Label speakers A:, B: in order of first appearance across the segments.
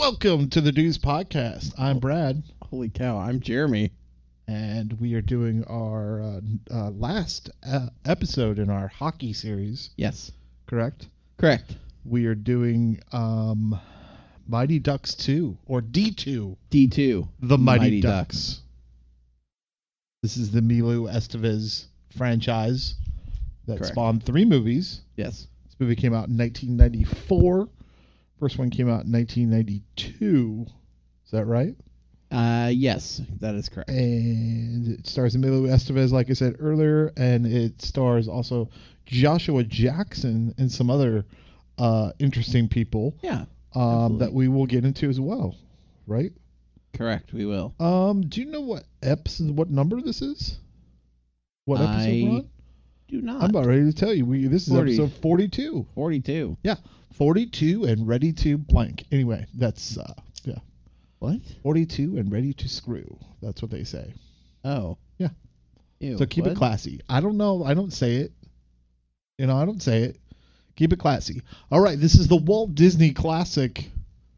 A: Welcome to the Dudes Podcast. I'm Brad.
B: Holy cow, I'm Jeremy.
A: And we are doing our last episode in our hockey series.
B: Yes.
A: Correct?
B: Correct.
A: We are doing Mighty Ducks 2, or D2.
B: D2.
A: The Mighty Ducks. This is the Emilio Estevez franchise that
B: Correct.
A: spawned 3 movies.
B: Yes.
A: This movie came out in 1994. First one came out in 1992. Is that right?
B: Yes, that is correct.
A: And it stars Emilio Estevez, like I said earlier, and it stars also Joshua Jackson and some other interesting people.
B: Yeah.
A: That we will get into as well, right?
B: Correct, we will.
A: Do you know what number this is? What episode we're on?
B: Do not.
A: I'm about ready to tell you. This is
B: 40.
A: episode 42.
B: 42.
A: Yeah, 42 and ready to blank. Anyway, that's yeah.
B: What?
A: 42 and ready to screw. That's what they say.
B: Oh.
A: Yeah.
B: Ew,
A: So keep it classy. I don't know. I don't say it. I don't say it. Keep it classy. All right. This is the Walt Disney classic.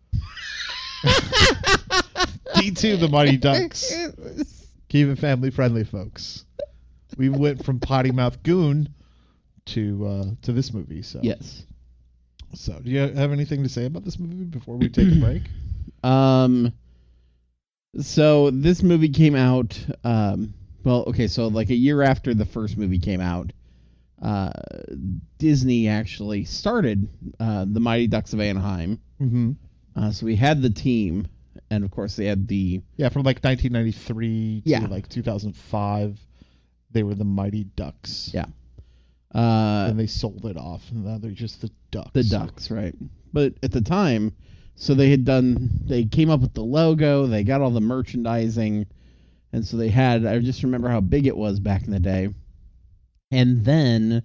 A: D2, the Mighty Ducks. Keep it family friendly, folks. We went from Potty Mouth Goon to this movie. So
B: Yes.
A: So do you have anything to say about this movie before we take a break?
B: So this movie came out, so like a year after the first movie came out, Disney actually started the Mighty Ducks of Anaheim.
A: Mm-hmm.
B: So we had the team, and of course they had
A: from like 1993 to like 2005, they were the Mighty Ducks.
B: Yeah.
A: And they sold it off, and now they're just the Ducks.
B: The Ducks, right. But at the time, so they came up with the logo, they got all the merchandising, and so I just remember how big it was back in the day. And then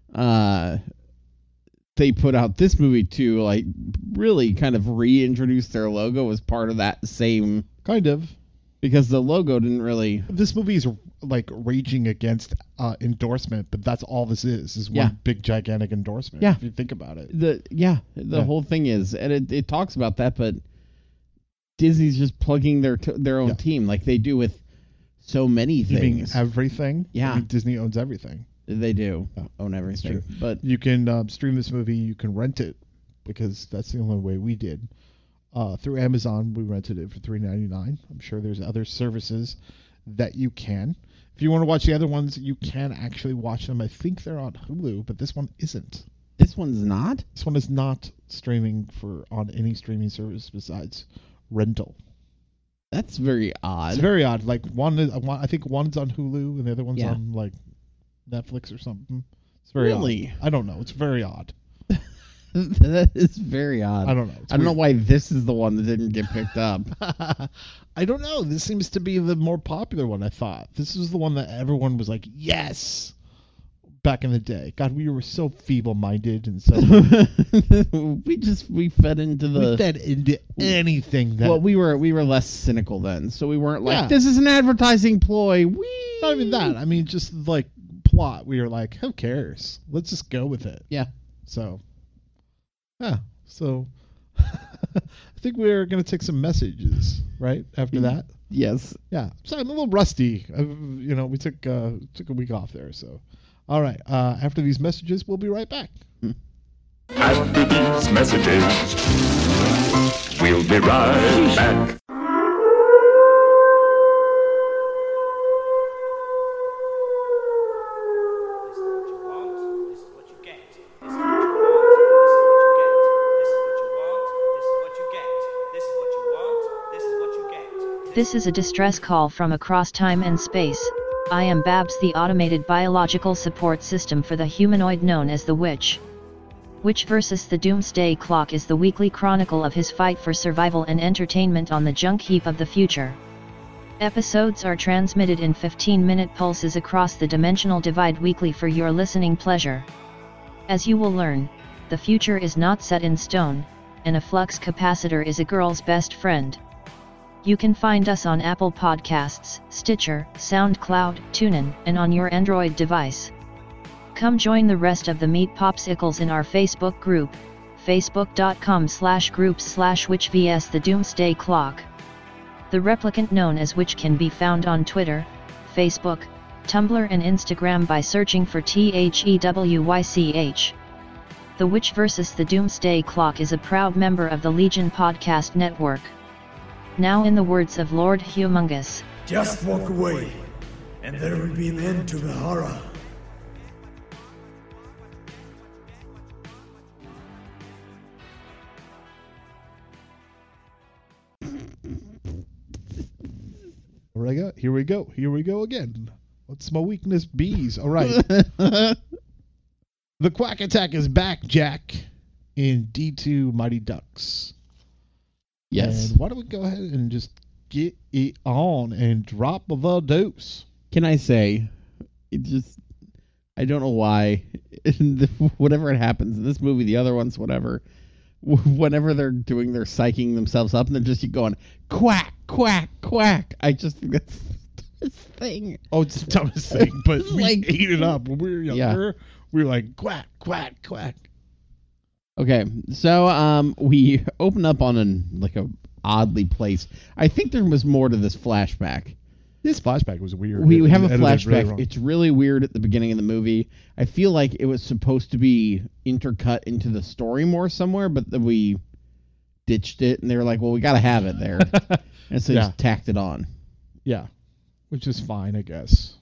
B: they put out this movie to like really kind of reintroduce their logo as part of that same...
A: Kind of.
B: Because the logo didn't really...
A: This movie is like raging against endorsement, but that's all this is one big gigantic endorsement.
B: Yeah.
A: If you think about it.
B: The whole thing is, and it talks about that, but Disney's just plugging their own team like they do with so many things.
A: Everything.
B: Yeah.
A: I mean, Disney owns everything.
B: They do own everything. But
A: you can stream this movie, you can rent it, because that's the only way we did. Through Amazon, we rented it for $3.99. I'm sure there's other services that you can. If you want to watch the other ones, you can actually watch them. I think they're on Hulu, but this one isn't.
B: This one's not?
A: This one is not streaming on any streaming service besides rental.
B: That's very odd.
A: It's very odd. Like I think one's on Hulu and the other one's on like Netflix or something. It's very
B: odd.
A: I don't know. It's very odd.
B: That is very odd.
A: I don't know.
B: I don't know why this is the one that didn't get picked up.
A: I don't know. This seems to be the more popular one, I thought. This was the one that everyone was like, yes, back in the day. God, we were so feeble-minded and so...
B: we fed into the...
A: We fed into anything that...
B: Well, we were less cynical then, so we weren't like, this is an advertising ploy. Whee!
A: Not even that. I mean, just like plot. We were like, who cares? Let's just go with it.
B: Yeah.
A: So... Yeah, so I think we're going to take some messages, right, after that?
B: Yes.
A: Yeah, so I'm a little rusty. We took a week off there, so. All right, after these messages, we'll be right back.
C: After these messages, we'll be right back.
D: This is a distress call from across time and space. I am Babs, the automated biological support system for the humanoid known as the Witch. Witch vs. the Doomsday Clock is the weekly chronicle of his fight for survival and entertainment on the junk heap of the future. Episodes are transmitted in 15-minute pulses across the dimensional divide weekly for your listening pleasure. As you will learn, the future is not set in stone, and a flux capacitor is a girl's best friend. You can find us on Apple Podcasts, Stitcher, SoundCloud, TuneIn, and on your Android device. Come join the rest of the Meat Popsicles in our Facebook group, facebook.com/groups/witch vs the Doomsday Clock. The replicant known as Witch can be found on Twitter, Facebook, Tumblr and Instagram by searching for THEWYCH. The Witch vs the Doomsday Clock is a proud member of the Legion Podcast Network. Now in the words of Lord Humongous.
E: Just walk away, and there will be an end to the horror.
A: Here we go again. What's my weakness? Bees. All right. The Quack Attack is back, Jack, in D2 Mighty Ducks.
B: Yes.
A: And why don't we go ahead and just get it on and drop the dose?
B: Can I say, I don't know why, whatever it happens in this movie, the other ones, whatever, whenever they're doing their psyching themselves up and they're just going, quack, quack, quack. I just think that's the dumbest thing.
A: Oh, it's the dumbest thing, but we
B: Like-
A: ate it up. When we were younger, we were like, quack, quack, quack.
B: Okay, so we open up on a oddly placed. I think there was more to this flashback.
A: This flashback was weird.
B: We have a
A: Edited really
B: flashback.
A: wrong.
B: It's really weird at the beginning of the movie. I feel like it was supposed to be intercut into the story more somewhere, but then we ditched it, and they were like, well, we got to have it there. And so they
A: Yeah.
B: just tacked it on.
A: Yeah, which is fine, I guess.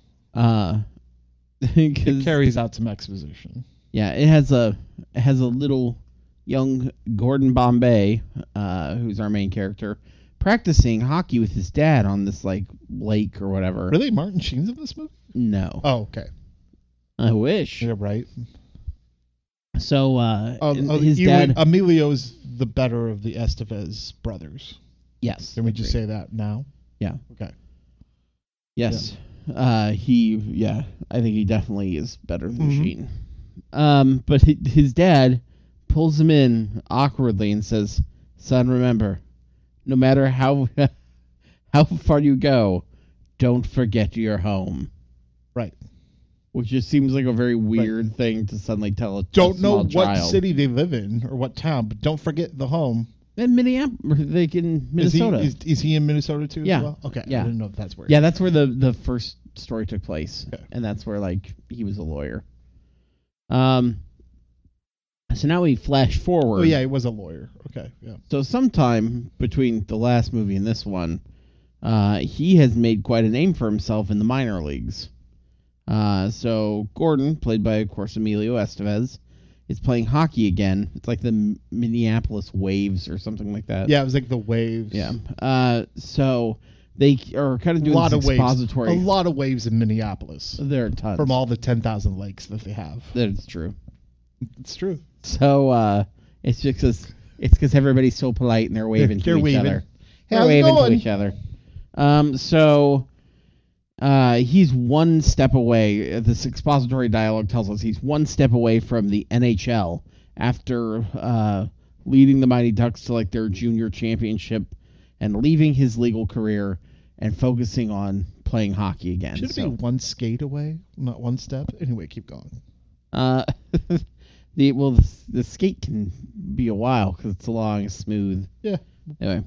A: It
B: 'Cause-
A: carries out some exposition.
B: yeah, it has a little young Gordon Bombay, who's our main character, practicing hockey with his dad on this lake or whatever.
A: Really, Martin Sheen's in this movie?
B: No.
A: Oh, okay.
B: I wish.
A: Yeah, right.
B: So his
A: Ewan-
B: dad.
A: Emilio's the better of the Estevez brothers.
B: Yes.
A: Can we just say that now?
B: Yeah.
A: Okay.
B: Yes. I think he definitely is better than
A: Mhm.
B: Sheen. But his dad pulls him in awkwardly and says, "Son, remember, no matter how far you go, don't forget your home."
A: Right.
B: Which just seems like a very weird thing to suddenly tell a
A: Don't know
B: small
A: what
B: child.
A: city they live in or what town, but don't forget the home.
B: In Minneapolis, in Minnesota.
A: Is he in Minnesota too
B: Yeah.
A: as well? Okay.
B: Yeah.
A: I didn't know if that's where.
B: Yeah, that's where the first story took place,
A: Okay.
B: and that's where he was a lawyer. So now we flash forward.
A: Oh, yeah, he was a lawyer. Okay. Yeah.
B: So sometime between the last movie and this one, he has made quite a name for himself in the minor leagues. So Gordon, played by, of course, Emilio Estevez, is playing hockey again. It's like the Minneapolis Waves or something like that.
A: Yeah, it was like the Waves.
B: Yeah. So they are kind of
A: A
B: doing
A: lot
B: this
A: of waves.
B: expository.
A: A lot of waves in Minneapolis
B: There are tons.
A: from all the 10,000 lakes that they have.
B: That's true.
A: It's true.
B: So it's just because everybody's so polite and they're waving
A: They're
B: to each
A: waving.
B: other.
A: Hey,
B: They're
A: how's it
B: waving to
A: going?
B: each other. So he's one step away. This expository dialogue tells us he's one step away from the NHL after leading the Mighty Ducks to their junior championship and leaving his legal career and focusing on playing hockey again.
A: Should it be one skate away, not one step? Anyway, keep going.
B: The skate can be a while because it's long and smooth.
A: Yeah.
B: Anyway,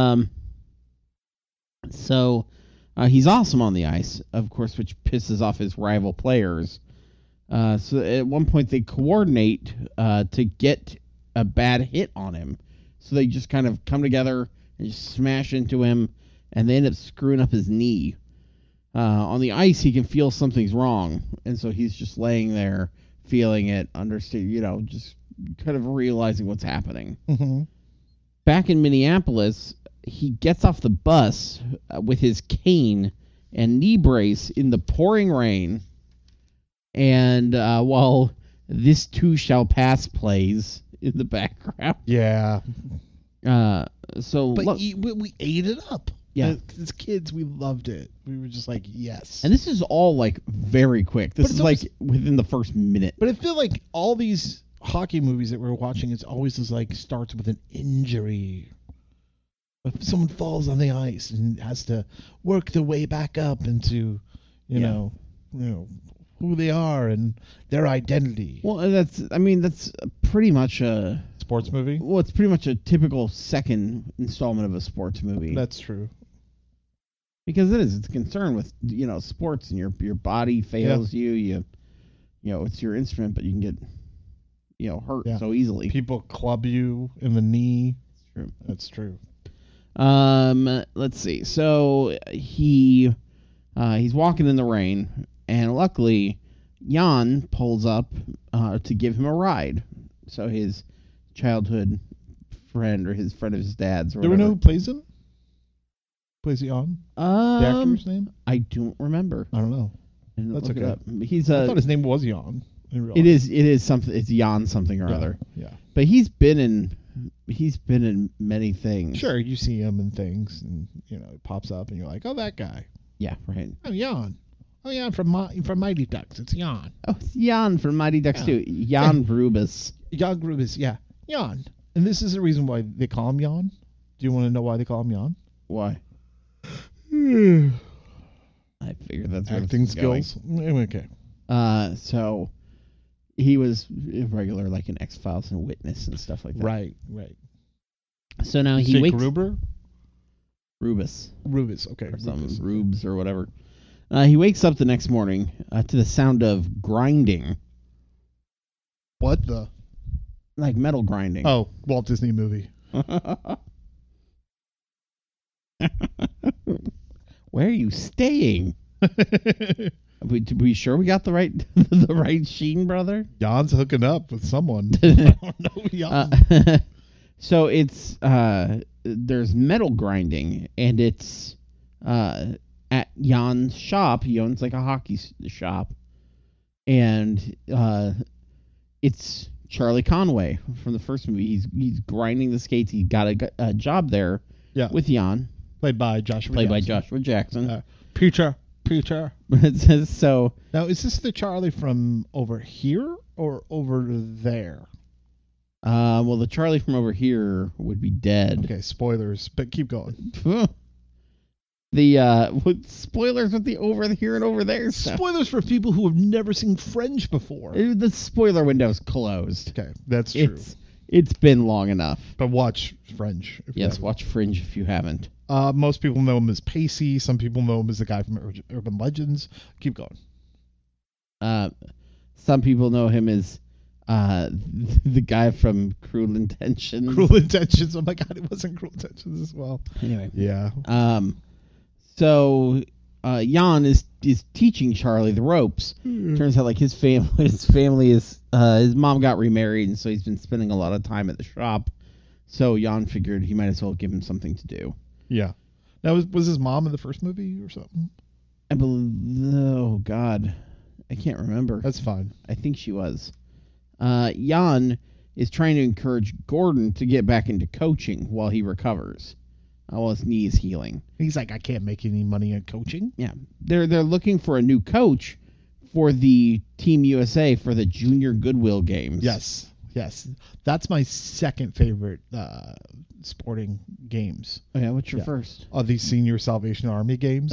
B: so he's awesome on the ice, of course, which pisses off his rival players. So at one point they coordinate to get a bad hit on him. So they just kind of come together and just smash into him, and they end up screwing up his knee. On the ice, he can feel something's wrong, and so he's just laying there, feeling it, understand, just kind of realizing what's happening.
A: Mm-hmm.
B: Back in Minneapolis, he gets off the bus with his cane and knee brace in the pouring rain, and while "This Too Shall Pass" plays in the background.
A: Yeah.
B: So
A: But
B: look,
A: we ate it up.
B: Yeah.
A: As kids, we loved it. We were just like, yes.
B: and this is all very quick. This
A: But
B: is
A: it's always-
B: within the first minute.
A: But I feel like all these hockey movies that we're watching, it's always just starts with an injury. If someone falls on the ice and has to work their way back up into, you know, who they are and their identity.
B: Well, that's pretty much a
A: Sports movie?
B: it's pretty much a typical second installment of a sports movie.
A: That's true.
B: Because it's concerned with sports, and your body fails you it's your instrument, but you can get hurt so easily.
A: People club you in the knee.
B: It's true.
A: That's true.
B: Let's see. So he's walking in the rain, and luckily Jan pulls up to give him a ride. So his childhood friend, or his friend of his dad's, or
A: Do we
B: whatever.
A: know who plays him? Plays Jan? The actor's name?
B: I don't remember.
A: I don't know.
B: I didn't
A: That's
B: look it
A: okay.
B: up. He's
A: I thought his name was Jan. in real
B: It
A: life.
B: is something. It's Jan something or
A: Yeah,
B: other.
A: Yeah.
B: But he's been in many things.
A: Sure, you see him in things, and it pops up, and you're like, "Oh, that guy."
B: Yeah. Right.
A: Oh, Jan. Oh, Jan from Mighty Ducks. It's Jan.
B: Oh, it's Jan from Mighty Ducks
A: Yeah.
B: 2. Jan Rubis.
A: Jan Grubis. Yeah, Jan. And this is the reason why they call him Jan. Do you want to know why they call him Jan?
B: Why? I figured that's where
A: Acting
B: this is going.
A: skills. Okay.
B: So he was a regular, like in X-Files and Witness and stuff like that.
A: Right.
B: So now he
A: Jake
B: wakes
A: Gruber?
B: Rubis
A: Rubis. Okay.
B: or some
A: Rubis.
B: Rubes or whatever. He wakes up the next morning to the sound of grinding,
A: What the?
B: like metal grinding.
A: Oh, Walt Disney movie.
B: Where are you staying? We sure we got the right Sheen brother?
A: Jan's hooking up with someone. I don't know. Jan.
B: So it's there's metal grinding, and it's at Jan's shop. He owns like a hockey shop, and it's Charlie Conway from the first movie. He's grinding the skates. He got a job there
A: Yeah.
B: with Jan,
A: Played by Joshua
B: Jackson.
A: Peter.
B: It says so.
A: Now, is this the Charlie from over here or over there?
B: Well, the Charlie from over here would be dead.
A: Okay, spoilers, but keep going.
B: Spoilers with the over here and over there stuff.
A: Spoilers for people who have never seen Fringe before.
B: The spoiler window's closed.
A: Okay, that's true.
B: It's been long enough.
A: But watch Fringe. If you
B: Yes,
A: haven't.
B: watch Fringe if you haven't.
A: Most people know him as Pacey. Some people know him as the guy from Urban Legends. Keep going.
B: Some people know him as the guy from Cruel Intentions.
A: Cruel Intentions. Oh my God, it wasn't Cruel Intentions as well.
B: Anyway.
A: Yeah.
B: So Jan is teaching Charlie the ropes. Turns out like his family is his mom got remarried, and so he's been spending a lot of time at the shop. So Jan figured he might as well give him something to do.
A: Yeah. Now, was his mom in the first movie or something?
B: I believe. Oh God, I can't remember.
A: That's fine.
B: I think she was. Jan is trying to encourage Gordon to get back into coaching while he recovers, while his knee is healing.
A: He's like, I can't make any money on coaching.
B: Yeah, they're looking for a new coach for the Team USA for the Junior Goodwill Games.
A: Yes. That's my second favorite sporting games.
B: Oh yeah, what's your
A: Yeah.
B: first?
A: The Senior Salvation Army games.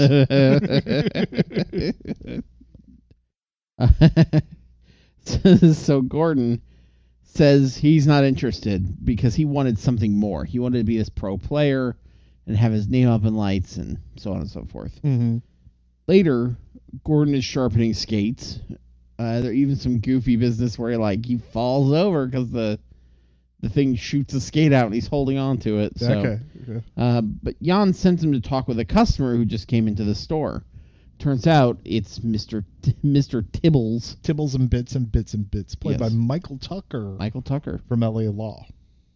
B: So Gordon says he's not interested because he wanted something more. He wanted to be this pro player and have his name up in lights and so on and so forth.
A: Mm-hmm.
B: Later, Gordon is sharpening skates. There even some goofy business where he falls over because the thing shoots a skate out and he's holding on to it. So,
A: Okay.
B: but Jan sends him to talk with a customer who just came into the store. Turns out it's Mr. Tibbles.
A: Tibbles and Bits, played
B: Yes.
A: by Michael Tucker
B: Michael Tucker.
A: from LA Law.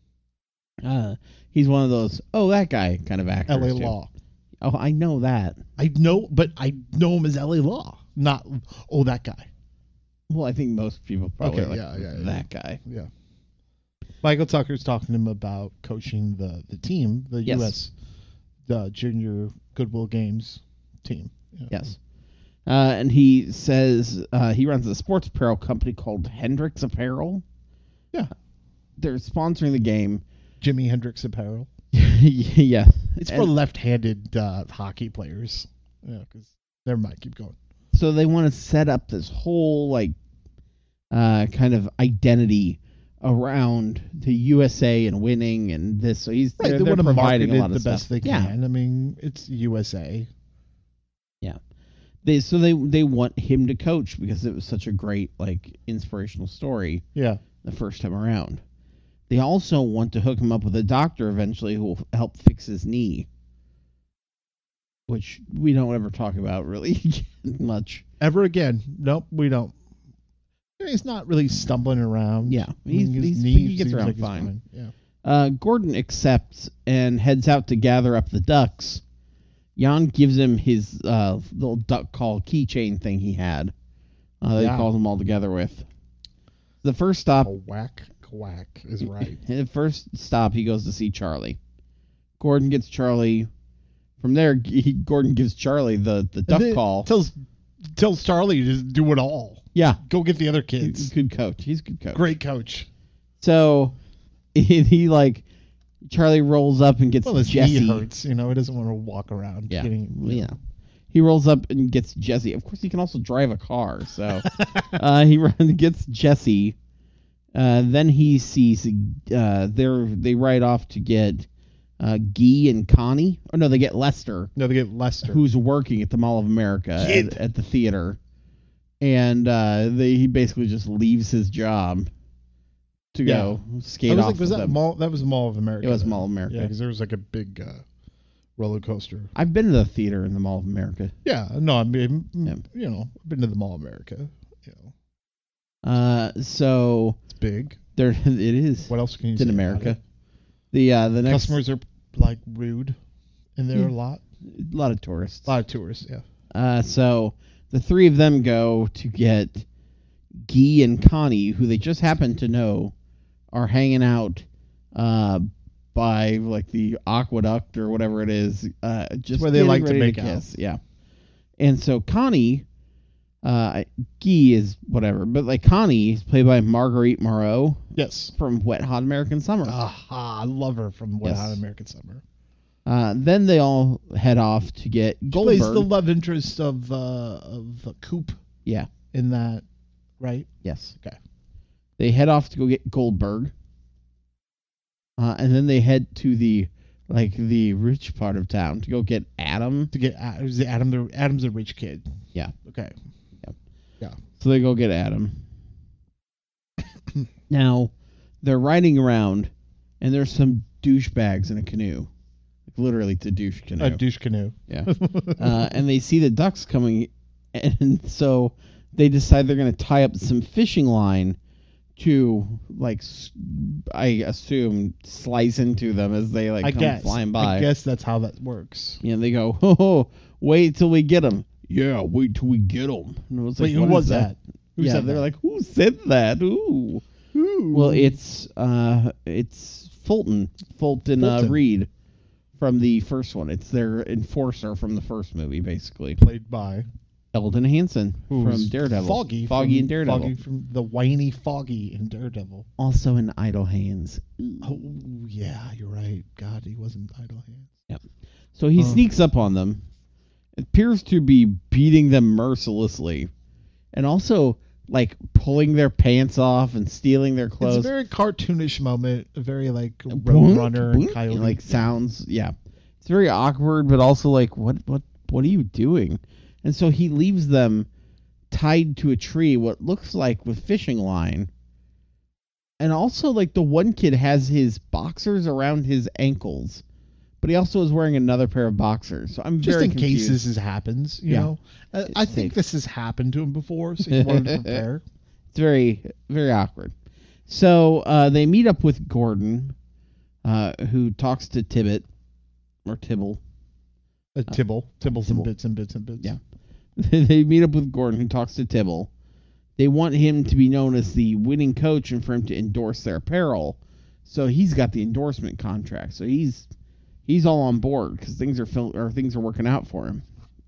B: He's one of those, that guy kind of actors.
A: LA
B: too.
A: Law.
B: Oh, I know that.
A: I know him as LA Law, not that guy.
B: Well, I think most people probably
A: Okay,
B: like
A: yeah.
B: that guy.
A: Yeah. Michael Tucker's talking to him about coaching the team, the
B: Yes.
A: U.S. the Junior Goodwill Games team. Yeah.
B: Yes. And he says he runs a sports apparel company called Hendrix Apparel.
A: Yeah.
B: They're sponsoring the game.
A: Jimi Hendrix Apparel.
B: Yeah.
A: It's for left-handed hockey players. Yeah, because never mind. Keep going.
B: So they want to set up this whole like kind of identity around the USA and winning and this. So he's
A: Right,
B: they're
A: they want to
B: providing
A: market
B: a lot
A: it
B: of
A: the best
B: stuff.
A: they
B: Yeah.
A: can. I mean, it's USA.
B: Yeah. They want him to coach because it was such a great like inspirational story
A: Yeah.
B: the first time around. They also want to hook him up with a doctor eventually who will help fix his knee, which we don't ever talk about really much.
A: Ever again? Nope, we don't. He's not really stumbling around.
B: Yeah,
A: I mean, his
B: he
A: knee
B: gets
A: seems
B: around
A: like he's
B: fine.
A: Yeah.
B: Gordon accepts and heads out to gather up the ducks. Jan gives him his little duck call keychain thing he had. That he calls them all together with. The first stop.
A: Quack is right.
B: The first stop, he goes to see Charlie. Gordon gets Charlie. From there, Gordon gives Charlie the duck call.
A: Tells Charlie to do it all.
B: Yeah,
A: Go get the other kids.
B: good coach. He's a good coach.
A: Great coach.
B: So he like Charlie rolls up and gets
A: Well, his
B: Jesse.
A: knee hurts. You know, he doesn't want to walk around.
B: Yeah,
A: Getting,
B: He rolls up and gets Jesse. Of course, he can also drive a car. So gets Jesse. Then he sees they ride off to get Guy and Connie. Oh no, they get Lester.
A: No, they get Lester.
B: Who's working at the Mall of America at the theater, and he basically just leaves his job to go skate off.
A: Was that Mall? That was Mall of America.
B: It was
A: then.
B: Mall of America.
A: Yeah, because there was like a big roller coaster.
B: I've been to the theater in the Mall of America.
A: Yeah, no, I mean, you know, I've been to the Mall of America. You know,
B: So
A: it's big.
B: it is.
A: What else can you
B: It's
A: say
B: in
A: about
B: America.
A: it?
B: The next
A: Customers are like rude, and there are a lot
B: of tourists.
A: of tourists. Yeah.
B: So the three of them go to get Guy and Connie, who they just happen to know are hanging out by like the aqueduct or whatever it is. Just
A: where they
B: getting
A: like to
B: ready
A: make
B: kiss. Yeah. And so Connie, Guy is whatever, but like Connie is played by Marguerite Moreau
A: Yes.
B: from Wet Hot American Summer.
A: Aha! I love her from Wet
B: Yes.
A: Hot American Summer.
B: Then they all head off to get Goldberg.
A: Plays the love interest of Coop
B: Yeah.
A: in that, right?
B: Yes.
A: Okay.
B: They head off to go get Goldberg. And then they head to the rich part of town to go get Adam.
A: To get Adam's a rich kid.
B: Yeah.
A: Okay.
B: So they go get Adam. Now, they're riding around, and there's some douchebags in a canoe. Literally, it's a douche canoe.
A: A douche canoe.
B: Yeah. And they see the ducks coming, and so they decide they're going to tie up some fishing line to, like, I assume, slice into them as they, like, come flying by.
A: I guess that's how that works.
B: Yeah, they go, oh, wait till we get them. Yeah, wait till we get them. And it was like,
A: Wait, who
B: what
A: was
B: is
A: that? Who
B: yeah,
A: said
B: they're
A: that?
B: like, who said that? Ooh.
A: Ooh.
B: Well, it's Fulton Reed from the first one. It's their enforcer from the first movie, basically.
A: Played by
B: Eldon Hansen from
A: who's
B: Daredevil.
A: Foggy
B: in Daredevil.
A: Foggy from the whiny Foggy in Daredevil.
B: Also in Idle Hands.
A: Oh yeah, you're right. God, he wasn't Idle Hands.
B: Yep. So he sneaks up on them. It appears to be beating them mercilessly, and also like pulling their pants off and stealing their clothes.
A: It's a very cartoonish moment. A very like
B: Boink,
A: Roadrunner and
B: boink,
A: Coyote.
B: like sounds. Yeah, it's very awkward, but also like what are you doing? And so he leaves them tied to a tree, what looks like with fishing line. And also, like, the one kid has his boxers around his ankles, but he also is wearing another pair of boxers. So I'm
A: just
B: very
A: in
B: confused.
A: case this happens, you
B: Yeah.
A: know. I think
B: safe.
A: this has happened to him before, so he wanted to prepare.
B: It's very, very awkward. So they meet up with Gordon, who talks to Tibbet, or Tibble.
A: Tibble some bits and bits.
B: Yeah. They meet up with Gordon, who talks to Tibble. They want him to be known as the winning coach and for him to endorse their apparel. So he's got the endorsement contract. So he's all on board because things are working out for him.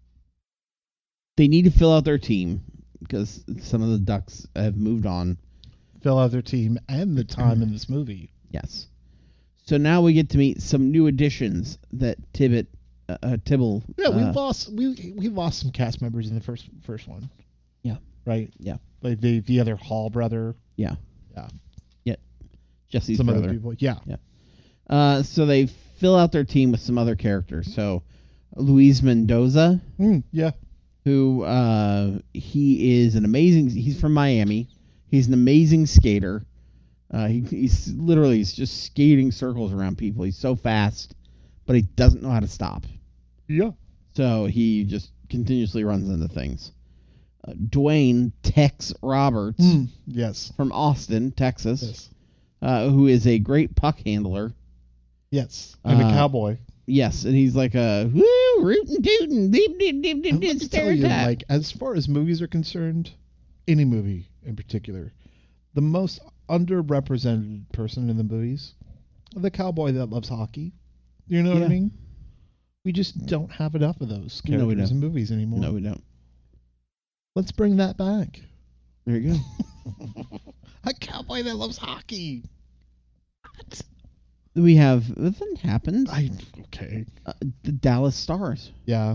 B: They need to fill out their team because some of the Ducks have moved on.
A: Fill out their team and the time in this movie.
B: Yes. So now we get to meet some new additions that Tibbet Tibble.
A: Yeah, we lost some cast members in the first one.
B: Yeah.
A: Right.
B: Yeah.
A: Like the other Hall brother.
B: Yeah.
A: Yeah.
B: Yeah. Jesse's
A: Some
B: brother.
A: other people. Yeah.
B: So they fill out their team with some other characters. So Luis Mendoza,
A: Yeah.
B: who he is an amazing. He's from Miami. He's an amazing skater. He's just skating circles around people. He's so fast, but he doesn't know how to stop.
A: Yeah.
B: So he just continuously runs into things. Dwayne Tex Roberts
A: Yes.
B: from Austin, Texas,
A: Yes.
B: who is a great puck handler.
A: Yes. And a cowboy.
B: Yes, and he's like a woo, rootin' tootin', beep, beep, beep, beep,
A: And let me tell you,
B: stereotype.
A: like, as far as movies are concerned, any movie in particular, the most underrepresented person in the movies, the cowboy that loves hockey. You know what I
B: Yeah.
A: mean? We just don't have enough of those
B: No, we
A: characters
B: don't.
A: in movies anymore.
B: No, we don't.
A: Let's bring that back.
B: There you go.
A: A cowboy that loves hockey. What?
B: We have that happened.
A: Okay.
B: The Dallas Stars.
A: Yeah.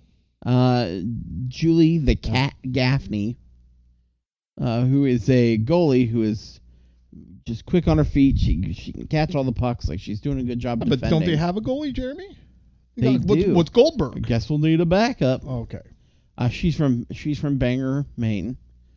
B: Julie the Cat Gaffney, who is a goalie who is just quick on her feet. She can catch all the pucks. Like, she's doing a good job.
A: But don't they have a goalie, Jeremy?
B: They do.
A: What's
B: I
A: Goldberg?
B: guess we'll need a backup.
A: Okay.
B: She's from Bangor, Maine.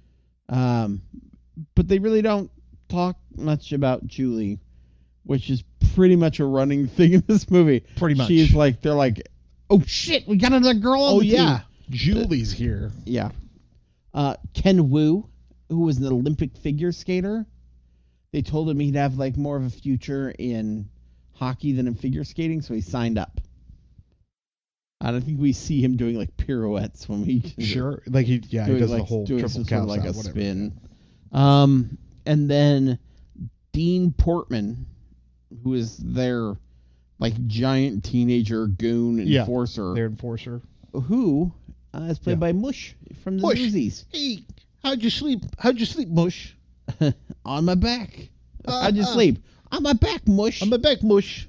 B: But they really don't talk much about Julie, which is pretty much a running thing in this movie.
A: Pretty much.
B: She's like, they're like, oh shit, we got another girl on the team.
A: Julie's here.
B: Yeah. Ken Wu, who was an Olympic figure skater. They told him he'd have like more of a future in hockey than in figure skating, so he signed up. I don't think we see him doing like pirouettes when we
A: Sure. Like he
B: doing,
A: does
B: like,
A: the whole
B: doing
A: triple
B: some sort
A: cow
B: of like a
A: whatever.
B: spin. And then Dean Portman, who is their like giant teenager goon enforcer,
A: Their enforcer.
B: who is played by Mush from the
A: Mush.
B: Newsies.
A: Hey, how'd you sleep? How'd you sleep, Mush?
B: On my back. How'd you sleep? On my back, Mush.
A: On my back, Mush.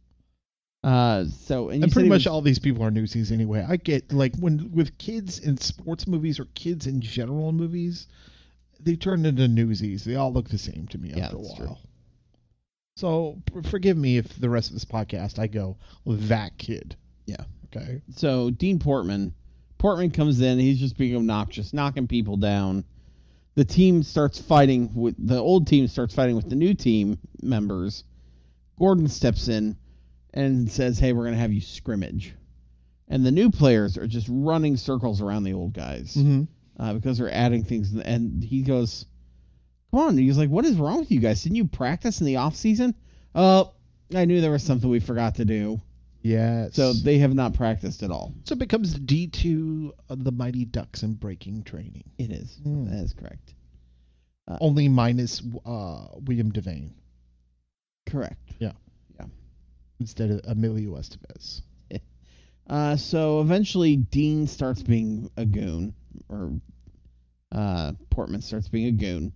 B: And
A: And pretty much all these people are newsies anyway. I get, like, when with kids in sports movies or kids in general in movies, they turn into newsies. They all look the same to me after a
B: that's
A: while.
B: true.
A: So forgive me if the rest of this podcast I go, that kid.
B: Yeah.
A: Okay.
B: So Dean Portman comes in. He's just being obnoxious, knocking people down. The team starts fighting with the old team starts fighting with the new team members. Gordon steps in and says, "Hey, we're gonna have you scrimmage," and the new players are just running circles around the old guys because they're adding things. And he goes, "Come on!" He's like, "What is wrong with you guys? Didn't you practice in the off season?" "Oh, I knew there was something we forgot to do."
A: Yes.
B: So they have not practiced at all.
A: So it becomes D2 of the Mighty Ducks in breaking training.
B: It is.
A: Mm.
B: That is correct.
A: Only minus William Devane
B: Correct.
A: instead of Emilio Estevez.
B: So eventually Dean starts being a goon, or Portman starts being a goon.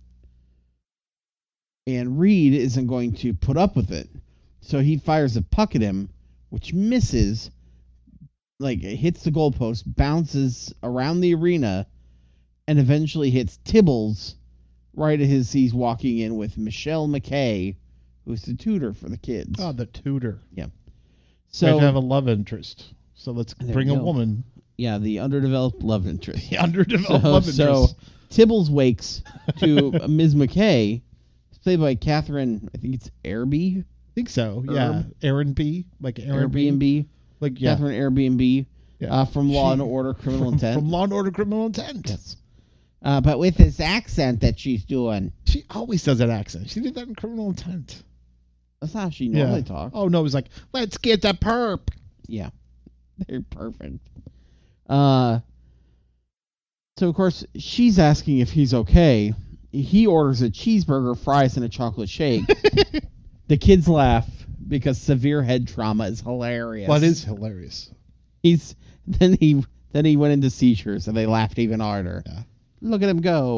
B: And Reed isn't going to put up with it. So he fires a puck at him, which misses, like it hits the goalpost, bounces around the arena, and eventually hits Tibbles right as he's walking in with Michelle McKay, who's the tutor for the kids.
A: Oh, the tutor.
B: So
A: We have to have a love interest. So let's
B: There
A: bring
B: you
A: a
B: go.
A: woman.
B: yeah, the underdeveloped love interest.
A: The underdeveloped love interest.
B: So Tibbles wakes to Ms. McKay, played by Catherine, I think it's Airby,
A: I think so. Yeah. Aaron B. Like Aaron B.
B: Airbnb,
A: Like, yeah.
B: Catherine Airbnb,
A: Yeah.
B: from Law and
A: She-
B: Order Criminal Intent.
A: From Law and Order Criminal Intent.
B: Yes. But with this accent that she's doing,
A: She always does that accent. She did that in Criminal Intent.
B: that's how she normally talks.
A: Oh, no. It was like, let's get the perp.
B: Yeah, they're perfect. So of course she's asking if he's okay. He orders a cheeseburger, fries, and a chocolate shake. The kids laugh because severe head trauma is hilarious.
A: That is hilarious.
B: Then he went into seizures, and they laughed even harder.
A: Yeah.
B: Look at him go.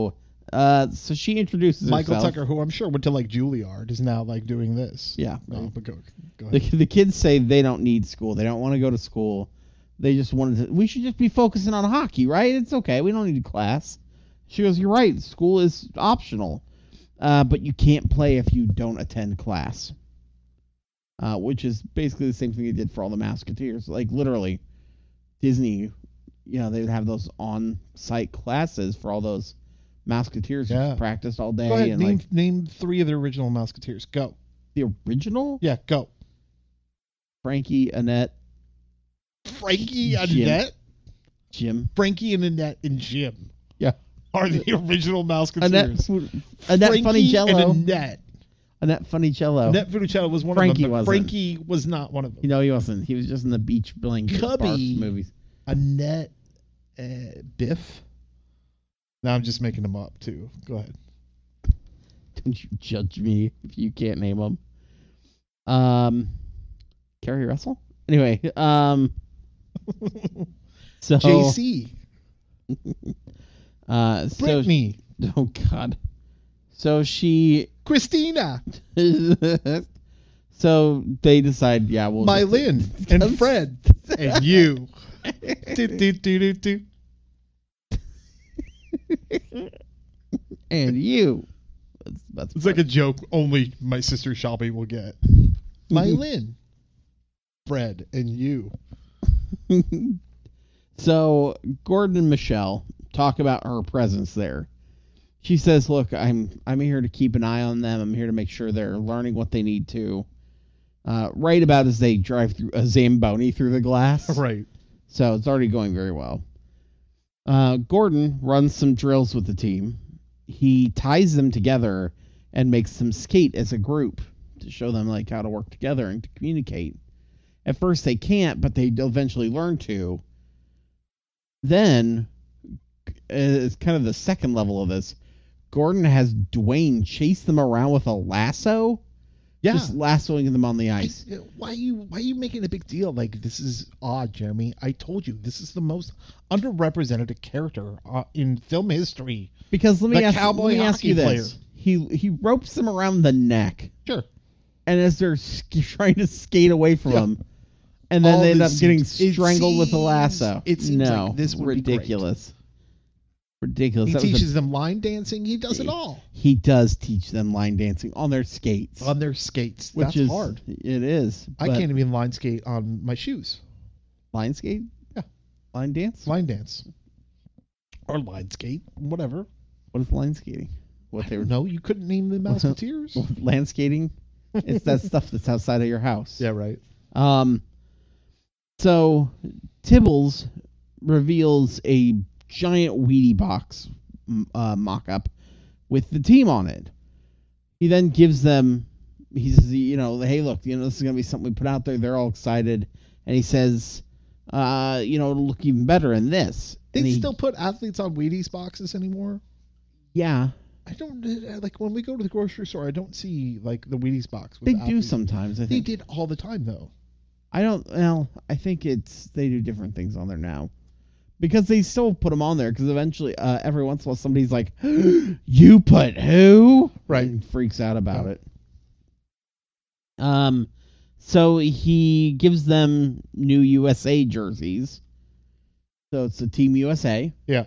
B: So she introduces
A: Michael
B: herself.
A: Tucker, who I'm sure went to like Juilliard, is now like doing this.
B: Yeah.
A: No, but go ahead.
B: The kids say they don't need school. They don't want to go to school. They just wanted to. We should just be focusing on hockey, right? It's okay. We don't need class. She goes, "You're right. School is optional, but you can't play if you don't attend class." Which is basically the same thing they did for all the Musketeers. Like literally, Disney, they would have those on-site classes for all those Musketeers who practiced all day.
A: Go ahead.
B: And
A: Name 3 of the original Musketeers. Go.
B: The original?
A: Yeah, go.
B: Frankie, Annette,
A: Frankie,
B: Jim.
A: Annette.
B: Jim.
A: Frankie and Annette and Jim.
B: Yeah.
A: Are the original Musketeers.
B: Annette
A: Frankie
B: Funicello.
A: and Annette.
B: Annette Funicello.
A: Annette Funicello was one
B: Frankie
A: of them. But
B: wasn't.
A: Frankie was not one of them.
B: He wasn't. He was just in the Beach Blanket
A: Cubby.
B: Barf movies.
A: Annette Biff. Now I'm just making them up too. Go ahead.
B: Don't you judge me if you can't name them. Carrie Russell? Anyway, so
A: JC. Brittany.
B: Oh God. So she
A: Christina.
B: So they decide, we'll
A: Mylin and Fred and you. Do.
B: And you. That's
A: It's like a joke only my sister Shelby will get. Mylin, Fred, and you.
B: So Gordon and Michelle talk about her presence there. She says, "Look, I'm here to keep an eye on them. I'm here to make sure they're learning what they need to." Right about as they drive through a Zamboni through the glass.
A: Right.
B: So it's already going very well. Gordon runs some drills with the team. He ties them together and makes them skate as a group to show them like how to work together and to communicate. At first they can't, but they eventually learn to. Then, it's kind of the second level of this. Gordon has Dwayne chase them around with a lasso.
A: Yeah.
B: Just lassoing them on the ice.
A: Why are you making a big deal? Like, this is odd, Jeremy. I told you, this is the most underrepresented character in film history.
B: Because let me ask
A: cowboy
B: you
A: hockey
B: this. He ropes them around the neck.
A: Sure.
B: And as they're trying to skate away from him, and then they end up getting strangled with a lasso.
A: It seems like this would
B: ridiculous. Ridiculous.
A: He teaches them line dancing. He does it all.
B: He does teach them line dancing on their skates.
A: On their skates.
B: Which
A: That's
B: is
A: hard.
B: It is.
A: I can't even line skate on my shoes.
B: Line skate?
A: Yeah.
B: Line dance?
A: Line dance. Or line skate. Whatever.
B: What is line skating?
A: No, you couldn't name the Musketeers?
B: Land skating? It's that stuff that's outside of your house.
A: Yeah, right.
B: So Tibbles reveals a giant Wheatie box mock-up with the team on it. He then gives them, he says, hey, look, this is going to be something we put out there. They're all excited. And he says, it'll look even better in this.
A: They still put athletes on Wheaties boxes anymore?
B: Yeah.
A: I don't, like, when we go to the grocery store, I don't see, like, the Wheaties box.
B: They do sometimes, I think.
A: They did all the time, though.
B: I think they do different things on there now. Because they still put them on there, because eventually, every once in a while, somebody's like, you put who?
A: Right.
B: And freaks out about it. So he gives them new USA jerseys. So it's the Team USA.
A: Yeah.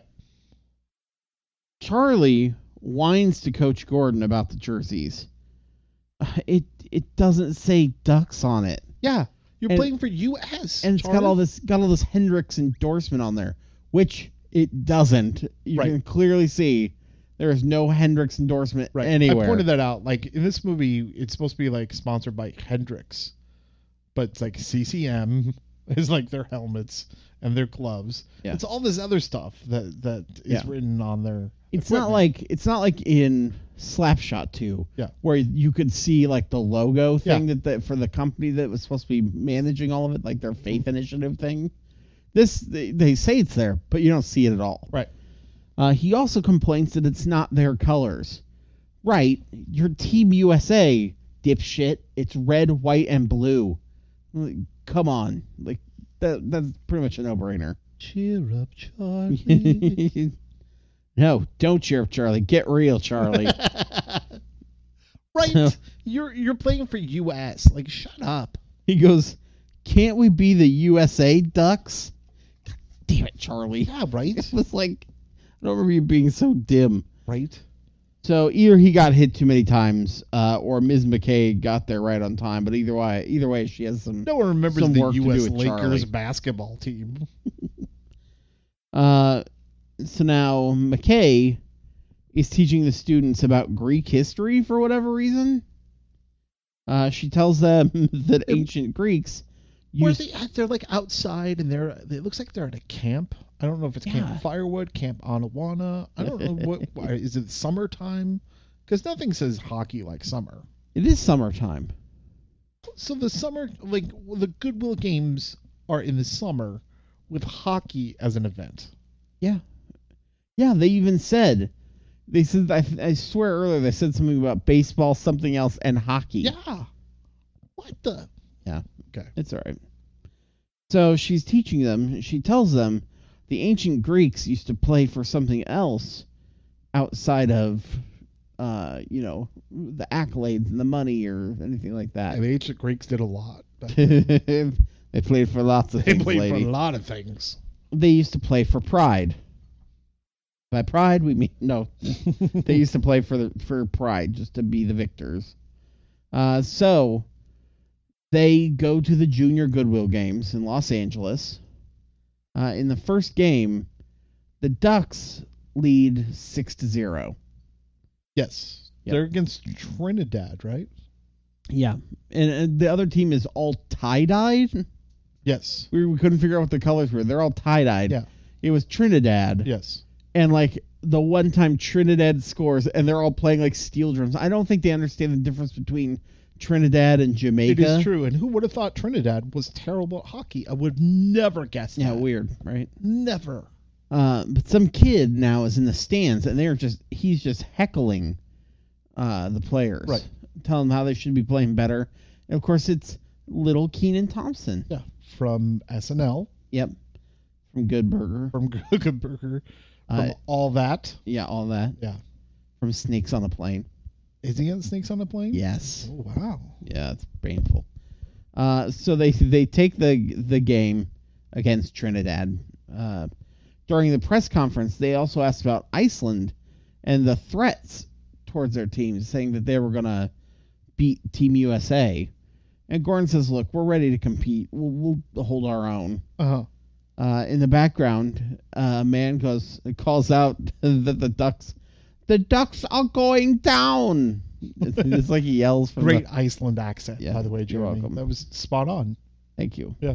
B: Charlie whines to Coach Gordon about the jerseys. It doesn't say Ducks on it.
A: Yeah. You're playing for US.
B: And it's got all this Hendrix endorsement on there, which it doesn't. You can clearly see there is no Hendrix endorsement anywhere.
A: I pointed that out. Like, in this movie, it's supposed to be like sponsored by Hendrix, but it's like CCM is like their helmets and their gloves. Yeah. It's all this other stuff that is written on their
B: It's not like in Slapshot 2, where you could see like the logo thing that for the company that was supposed to be managing all of it, like their Faith Initiative thing. They say it's there, but you don't see it at all.
A: Right.
B: He also complains that it's not their colors. Right, you're Team USA, dipshit. It's red, white, and blue. Like, come on, like that's pretty much a no-brainer.
A: Cheer up, Charlie.
B: No, don't cheer up, Charlie. Get real, Charlie.
A: Right? You're playing for U.S. Like, shut up.
B: He goes, can't we be the USA Ducks? God damn it, Charlie.
A: Yeah, right?
B: It was like, I don't remember you being so dim.
A: Right?
B: So either he got hit too many times, or Ms. McKay got there right on time. But either way, she has some.
A: No one remembers
B: some
A: the
B: work to do
A: U.S.
B: with
A: Lakers
B: Charlie.
A: basketball team.
B: So now McKay is teaching the students about Greek history for whatever reason. She tells them that ancient Greeks
A: Where
B: used.
A: they're like outside and it looks like they're at a camp. I don't know if it's
B: Yeah.
A: Camp Firewood, Camp Anawana. I don't know why is it summertime? Because nothing says hockey like summer.
B: It is summertime.
A: So the summer, like the Goodwill games are in the summer with hockey as an event.
B: Yeah. Yeah, they even said. They said, I swear earlier, they said something about baseball, something else, and hockey.
A: Yeah. What the?
B: Yeah.
A: Okay.
B: It's all right. So she's teaching them. She tells them the ancient Greeks used to play for something else outside of, the accolades and the money or anything like that.
A: And the ancient Greeks did a lot.
B: They played for lots of
A: They
B: things,
A: played
B: lady.
A: for a lot of things.
B: They used to play for pride. By pride, we mean no. They used to play for pride, just to be the victors. So they go to the Junior Goodwill Games in Los Angeles. In the first game, the Ducks lead 6-0.
A: Yes.
B: Yep.
A: They're against Trinidad, right?
B: Yeah, and the other team is all tie-dyed.
A: Yes.
B: We couldn't figure out what the colors were. They're all tie-dyed.
A: Yeah.
B: It was Trinidad.
A: Yes.
B: And like the one time Trinidad scores, and they're all playing like steel drums. I don't think they understand the difference between Trinidad and Jamaica.
A: It is true. And who would have thought Trinidad was terrible at hockey? I would never guess that.
B: Yeah, weird, right?
A: Never.
B: But some kid now is in the stands, and he's just heckling the players,
A: Right?
B: Telling them how they should be playing better. And of course, it's little Keenan Thompson.
A: Yeah. From SNL.
B: Yep, from Good Burger.
A: From Good Burger. From
B: Uh,
A: all that.
B: Yeah, all that.
A: Yeah.
B: From Snakes on the Plane.
A: Is he on Snakes on the Plane?
B: Yes.
A: Oh, wow.
B: Yeah, it's painful. So they take the game against Trinidad. During the press conference, they also asked about Iceland and the threats towards their teams, saying that they were going to beat Team USA. And Gordon says, look, we're ready to compete. We'll hold our own.
A: Uh-huh.
B: In the background, a man calls out that the Ducks are going down. It's like he yells from
A: Great Iceland accent,
B: Yeah,
A: by the way,
B: you're
A: Jeremy.
B: welcome.
A: That was spot on.
B: Thank you.
A: Yeah.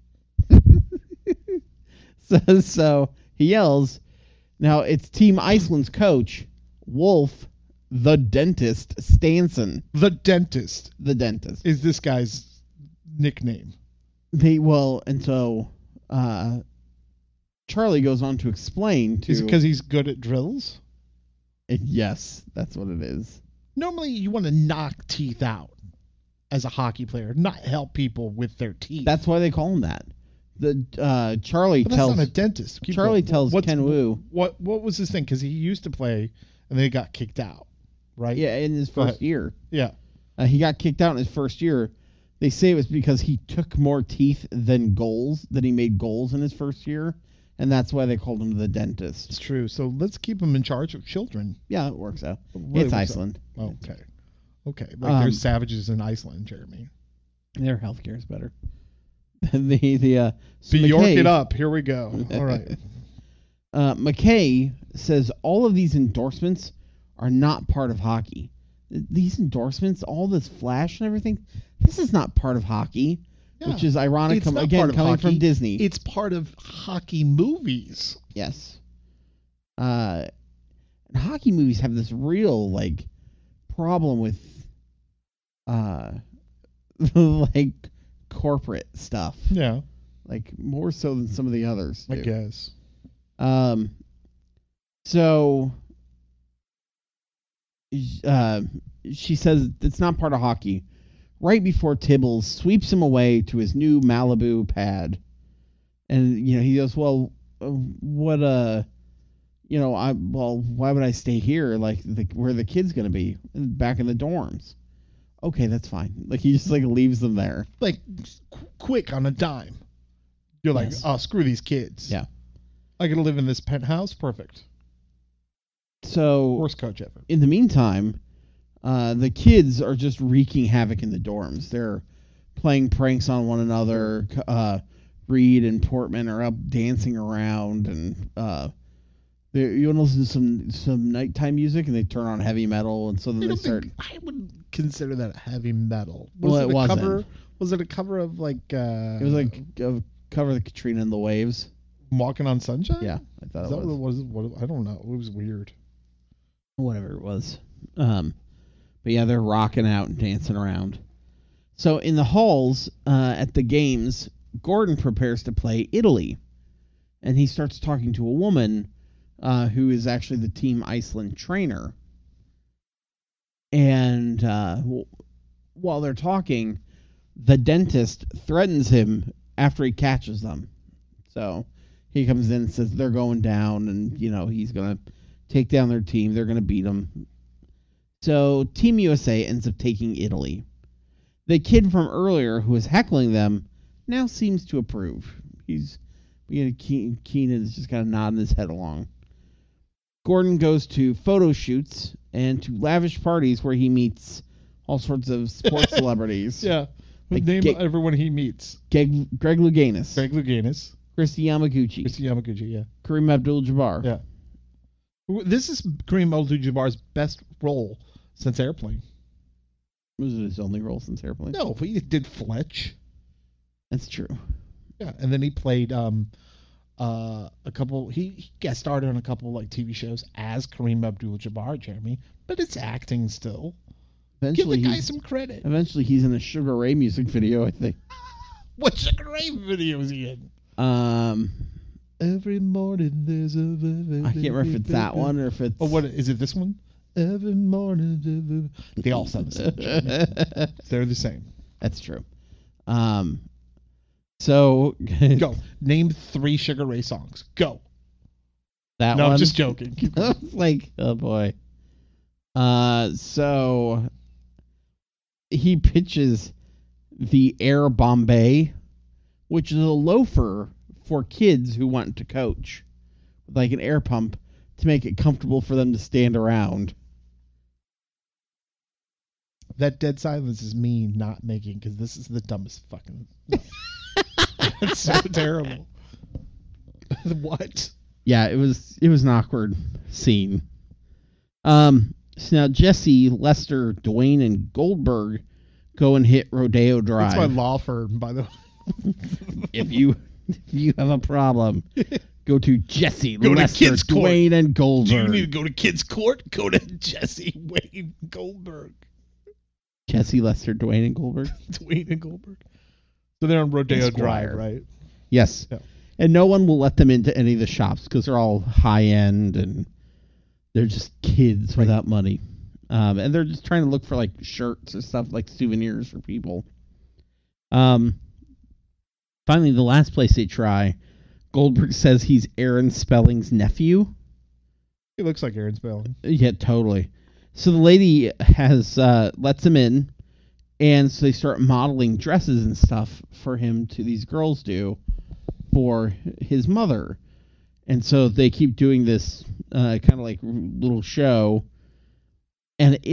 B: So he yells. Now it's Team Iceland's coach, Wolf, the dentist, Stanson.
A: The dentist
B: The dentist.
A: is this guy's nickname.
B: And so Charlie goes on to explain to.
A: Is it because he's good at drills?
B: Yes, that's what it is.
A: Normally, you want to knock teeth out as a hockey player, not help people with their teeth.
B: That's why they call him that. The Charlie
A: But that's
B: tells
A: not a dentist. Keep
B: Charlie
A: going.
B: tells Ken Wu.
A: What was his thing? Because he used to play, and then he got kicked out, right?
B: Yeah, in his
A: Go
B: first
A: ahead.
B: year.
A: Yeah.
B: He got kicked out in his first year. They say it was because he took more teeth than goals, that he made goals in his first year, and that's why they called him the dentist.
A: It's true. So let's keep him in charge of children.
B: Yeah, it works out.
A: Really
B: It's
A: works out.
B: Iceland.
A: Okay. Okay. Like there's
B: Um,
A: savages in Iceland, Jeremy.
B: Their healthcare is better. So
A: Bjork
B: McKay-
A: it up. Here we go. All right.
B: McKay says all of these endorsements are not part of hockey. These endorsements, all this flash and everything, this is not part of hockey,
A: Yeah.
B: which is ironic.
A: It's not
B: Again,
A: part of
B: coming from
A: hockey.
B: Disney.
A: It's part of hockey movies.
B: Yes. And hockey movies have this real problem with like corporate stuff,
A: Yeah,
B: more so than some of the others
A: I
B: do.
A: guess.
B: So she says it's not part of hockey. Right before Tibbles sweeps him away to his new Malibu pad, and he goes, "Well, what why would I stay here? Like, where are the kids gonna be? Back in the dorms. Okay, that's fine. Like, he just like leaves them there.
A: Like, quick on a dime. You're like,
B: Yes.
A: oh, screw these kids.
B: Yeah.
A: I gotta live in this penthouse. Perfect.
B: So
A: Worst coach ever.
B: in the meantime, the kids are just wreaking havoc in the dorms. They're playing pranks on one another. Reed and Portman are up dancing around, and you want to listen to some nighttime music, and they turn on heavy metal, and so then they start.
A: I would consider that heavy metal.
B: Well, it wasn't.
A: Cover? Was it a cover of like?
B: It was like a cover of Katrina and the Waves.
A: Walking on Sunshine.
B: Yeah, I thought
A: Is that
B: it was.
A: what it was? What, I don't know. It was weird.
B: Whatever it was. But yeah, they're rocking out and dancing around. So in the halls at the games, Gordon prepares to play Italy, and he starts talking to a woman who is actually the Team Iceland trainer. And while they're talking, the dentist threatens him after he catches them. So he comes in and says they're going down, and he's gonna take down their team. They're gonna beat them. So Team USA ends up taking Italy. The kid from earlier who was heckling them now seems to approve. Keenan is just kind of nodding his head along. Gordon goes to photo shoots and to lavish parties where he meets all sorts of sports celebrities.
A: Yeah.
B: Like
A: Name everyone he meets.
B: Greg Louganis,
A: Greg Louganis.
B: Christy Yamaguchi,
A: Yeah.
B: Kareem Abdul-Jabbar.
A: Yeah. This is Kareem Abdul-Jabbar's best role since Airplane.
B: Was it his only role since Airplane?
A: No, but he did Fletch.
B: That's true.
A: Yeah, and then he played a couple. He guest starred on a couple like TV shows as Kareem Abdul-Jabbar, Jeremy. But it's acting still. Give the guy some credit.
B: Eventually, he's in a Sugar Ray music video, I think.
A: What Sugar Ray video is he in? Every morning there's a.
B: I can't remember if it's that one or if it's.
A: Oh, what is it? This one? Every morning. They all sound the same. They're the same.
B: That's true. So
A: Go. Name 3 Sugar Ray songs. Go.
B: That
A: No,
B: one.
A: I'm just joking. Keep going.
B: Like, oh boy. So he pitches the Air Bombay, which is a loafer for kids who want to coach, like an air pump to make it comfortable for them to stand around.
A: That dead silence is me not making, because this is the dumbest fucking. It's so terrible. What?
B: Yeah, it was an awkward scene. So now Jesse, Lester, Dwayne, and Goldberg go and hit Rodeo Drive.
A: That's my law firm, by the way.
B: If you have a problem, go to Jesse,
A: Go to
B: Lester,
A: Kids Court.
B: Dwayne, and Goldberg.
A: Do you need to go to kids' court? Go to Jesse Wayne Goldberg.
B: Jesse, Lester, Dwayne, and Goldberg.
A: Dwayne and Goldberg. So they're on Rodeo
B: Esquire.
A: Drive, right?
B: Yes.
A: Yeah.
B: And no one will let them into any of the shops because they're all high end and they're just kids without money. And they're just trying to look for like shirts or stuff, like souvenirs for people. Finally, the last place they try, Goldberg says he's Aaron Spelling's nephew.
A: He looks like Aaron Spelling.
B: Yeah, totally. So the lady has lets him in, and so they start modeling dresses and stuff for him to these girls do for his mother. And so they keep doing this kind of like little show, and I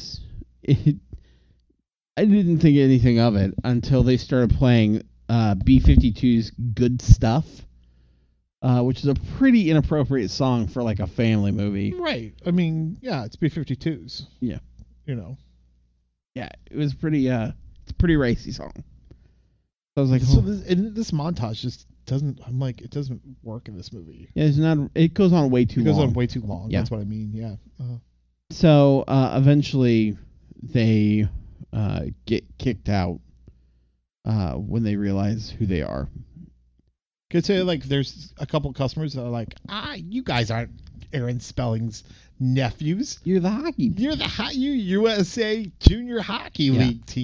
B: didn't think anything of it until they started playing B-52's Good Stuff, which is a pretty inappropriate song for like a family movie.
A: Right. I mean, yeah, it's B-52s.
B: Yeah.
A: You know.
B: Yeah, it was pretty. It's a pretty racy song. So I was like,
A: So
B: oh.
A: this montage just doesn't. I'm like, it doesn't work in this movie.
B: Yeah, it's not. It goes on way too
A: It goes
B: long.
A: on way too long.
B: Yeah.
A: That's what I mean. Yeah.
B: So eventually, they get kicked out when they realize who they are.
A: Could say like there's a couple customers that are like, you guys aren't Aaron Spelling's nephews.
B: You're the hockey.
A: You're the USA Junior Hockey
B: Yeah.
A: League team.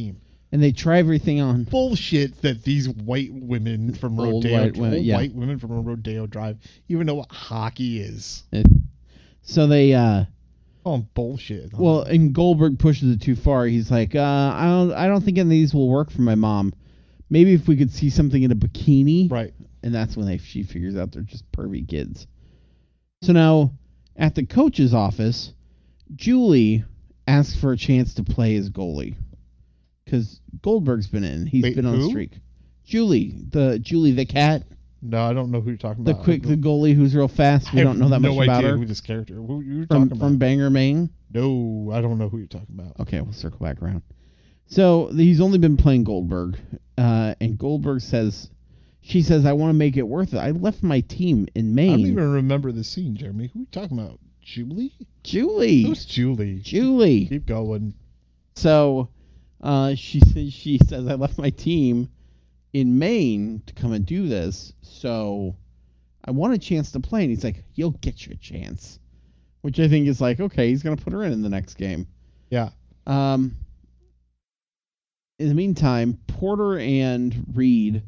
B: And they try everything on.
A: Bullshit that these white women from
B: Old
A: Rodeo,
B: white women, yeah.
A: white women from Rodeo Drive, even know what hockey is.
B: So they,
A: Oh, bullshit.
B: well, and Goldberg pushes it too far. He's like, I don't think any of these will work for my mom. Maybe if we could see something in a bikini.
A: Right.
B: And that's when she figures out they're just pervy kids. So now, at the coach's office, Julie asks for a chance to play as goalie. Because Goldberg's been in. He's been on a
A: who?
B: streak. Julie the cat.
A: No, I don't know who you're talking
B: The
A: about.
B: the goalie who's real fast. We don't know that much
A: no
B: about
A: idea
B: her.
A: who this character. Who you're talking about?
B: From Bangor, Maine.
A: No, I don't know who you're talking about.
B: Okay, we'll circle back around. So he's only been playing Goldberg, and Goldberg she says, I want to make it worth it. I left my team in
A: I
B: Maine.
A: don't even remember the scene, Jeremy. Who are you talking about? Julie?
B: Julie.
A: Who's Julie?
B: Julie.
A: Keep going.
B: So she says, I left my team in Maine to come and do this, so I want a chance to play. And he's like, you'll get your chance. Which I think is like, okay, he's going to put her in the next game.
A: Yeah.
B: In the meantime, Portman and Reed,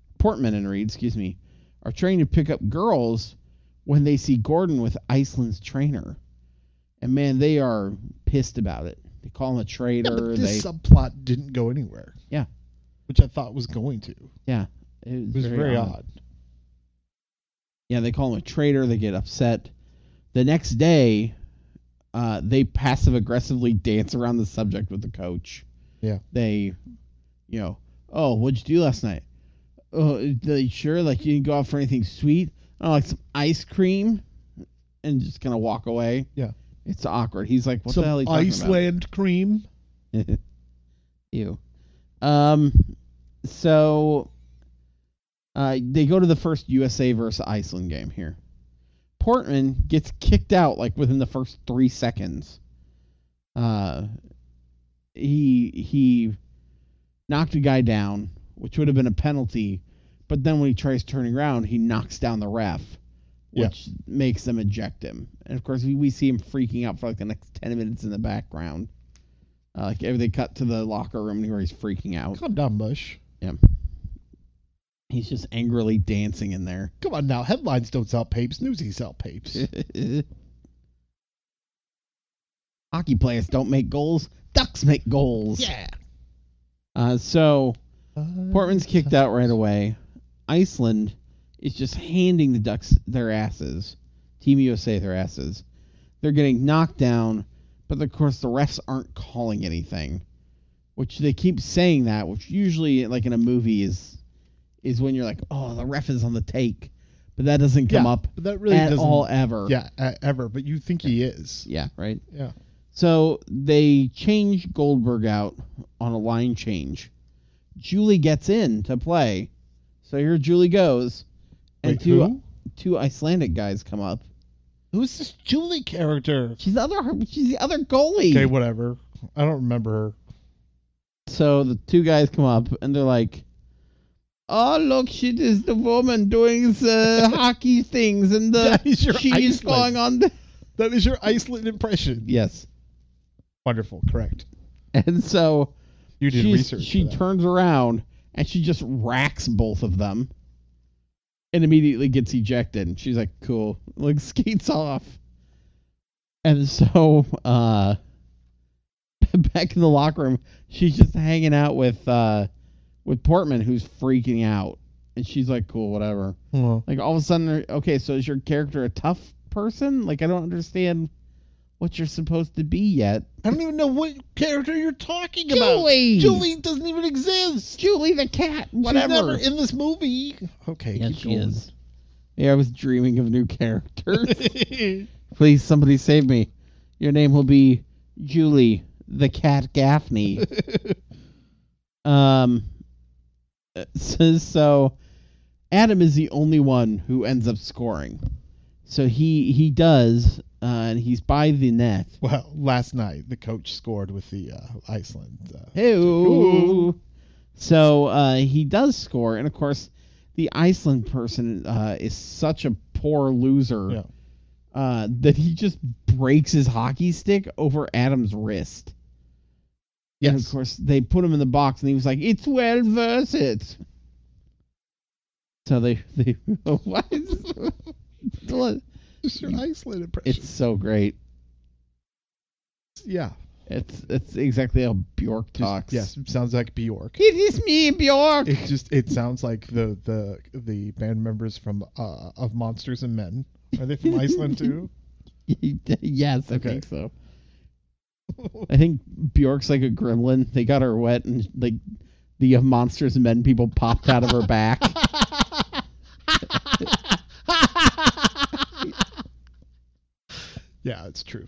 B: are trying to pick up girls when they see Gordon with Iceland's trainer. And man, they are pissed about it. They call him a traitor.
A: Yeah, but this subplot didn't go anywhere.
B: Yeah.
A: Which I thought was going to.
B: Yeah.
A: It was very odd.
B: Yeah, they call him a traitor. They get upset. The next day, they passive-aggressively dance around the subject with the coach.
A: Yeah.
B: They, oh, what'd you do last night? Oh, you sure? Like, you didn't go out for anything sweet? Oh, like some ice cream? And just kind of walk away.
A: Yeah.
B: It's awkward. He's like, what
A: Some
B: the hell are you talking
A: Iceland cream?
B: about? Ew. So, they go to the first USA versus Iceland game here. Portman gets kicked out like within the first 3 seconds. He knocked a guy down, which would have been a penalty, but then when he tries turning around, he knocks down the ref, which makes them eject him. And of course, we see him freaking out for like the next 10 minutes in the background. Like they cut to the locker room where he's freaking out.
A: Calm down, Bush.
B: Yeah. He's just angrily dancing in there.
A: Come on now. Headlines don't sell papes. Newsies sell papes.
B: Hockey players don't make goals. Ducks make goals.
A: Yeah.
B: So Portman's kicked out right away. Iceland is just handing the Ducks their asses. Team USA their asses. They're getting knocked down, but of course the refs aren't calling anything. Which they keep saying that, which usually like in a movie is when you're like, oh, the ref is on the take. But that doesn't come up
A: but that really
B: at
A: doesn't,
B: all ever.
A: Yeah, ever. But you think he is.
B: Yeah, right?
A: Yeah.
B: So they change Goldberg out on a line change. Julie gets in to play. So here Julie goes. And
A: Wait,
B: two Icelandic guys come up.
A: Who's this Julie character?
B: She's the other goalie.
A: Okay, whatever. I don't remember her.
B: So the two guys come up and they're like, oh, look, she is the woman doing the hockey things and she's going on.
A: That is your Iceland impression.
B: Yes.
A: Wonderful. Correct.
B: And so
A: you did research.
B: She turns around and she just racks both of them and immediately gets ejected. And she's like, cool. Like, skates off. And so back in the locker room, she's just hanging out with Portman, who's freaking out. And she's like, cool, whatever.
A: Well,
B: Like, all of a sudden, okay, so is your character a tough person? Like, I don't understand what you're supposed to be yet.
A: I don't even know what character you're talking
B: Julie!
A: about. Julie doesn't even exist.
B: Julie the cat, whatever.
A: She's never in this movie. Okay,
B: Yes,
A: keep
B: she
A: going.
B: is. Yeah, I was dreaming of new characters. Please, somebody save me. Your name will be Julie the Cat Gaffney. So Adam is the only one who ends up scoring. So he does, and he's by the net.
A: Well, last night the coach scored with the Iceland.
B: Hey-oo. So he does score, and of course, the Iceland person is such a poor loser that he just breaks his hockey stick over Adam's wrist. And
A: Yes.
B: of course, they put him in the box, and he was like, "It's well worth it." So they what?
A: Just your Iceland impression.
B: It's so great.
A: Yeah.
B: It's exactly how Bjork
A: Just,
B: talks.
A: yes, it sounds like Bjork.
B: It is me, Bjork.
A: It sounds like the band members from of Monsters and Men. Are they from Iceland too?
B: Yes, I
A: Okay.
B: think so. I think Bjork's like a gremlin. They got her wet, and like the Monsters and Men people popped out of her back.
A: Yeah, it's true.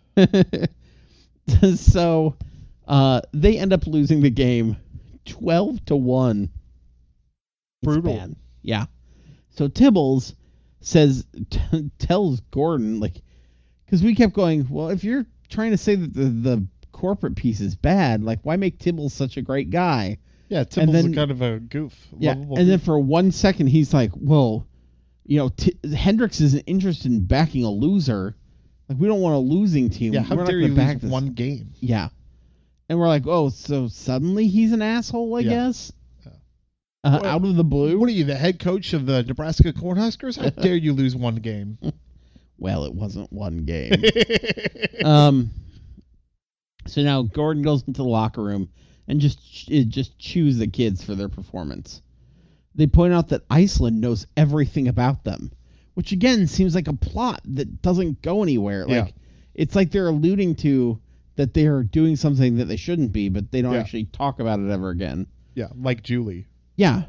B: So they end up losing the game 12-1. It's
A: Brutal.
B: bad. Yeah. So Tibbles tells Gordon, like, because we kept going, well, if you're trying to say that the corporate piece is bad, like, why make Tibbles such a great guy?
A: Yeah, Timble's
B: then-
A: kind of a goof.
B: Yeah.
A: Lovable
B: And then
A: goof.
B: for 1 second, he's like, well, Hendrix isn't interested in backing a loser. Like, we don't want a losing team.
A: Yeah, how
B: We're not
A: dare
B: gonna
A: you
B: back
A: lose
B: this.
A: one game?
B: Yeah. And we're like, oh, so suddenly he's an asshole, I
A: Yeah.
B: guess?
A: Yeah.
B: Out of the blue?
A: What are you, the head coach of the Nebraska Cornhuskers? How dare you lose one game?
B: Well, it wasn't one game. So now Gordon goes into the locker room and just chews the kids for their performance. They point out that Iceland knows everything about them, which again seems like a plot that doesn't go anywhere.
A: Yeah.
B: Like it's like they're alluding to that they are doing something that they shouldn't be, but they don't
A: Yeah.
B: actually talk about it ever again.
A: Yeah, like Julie.
B: Yeah.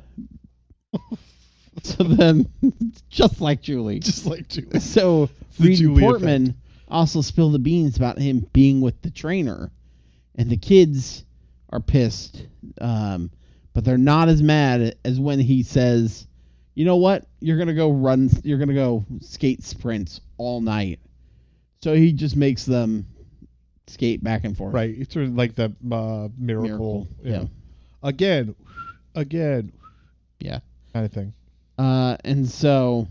B: So then, just like Julie.
A: Just like Julie.
B: So
A: The
B: Reed
A: Julie
B: Portman also spilled the beans about him being with the trainer, and the kids are pissed, but they're not as mad as when he says, "You know what? You're gonna go skate sprints all night." So he just makes them skate back and forth.
A: Right. It's sort of like the miracle.
B: Yeah.
A: Again.
B: Yeah.
A: Kind of thing.
B: And so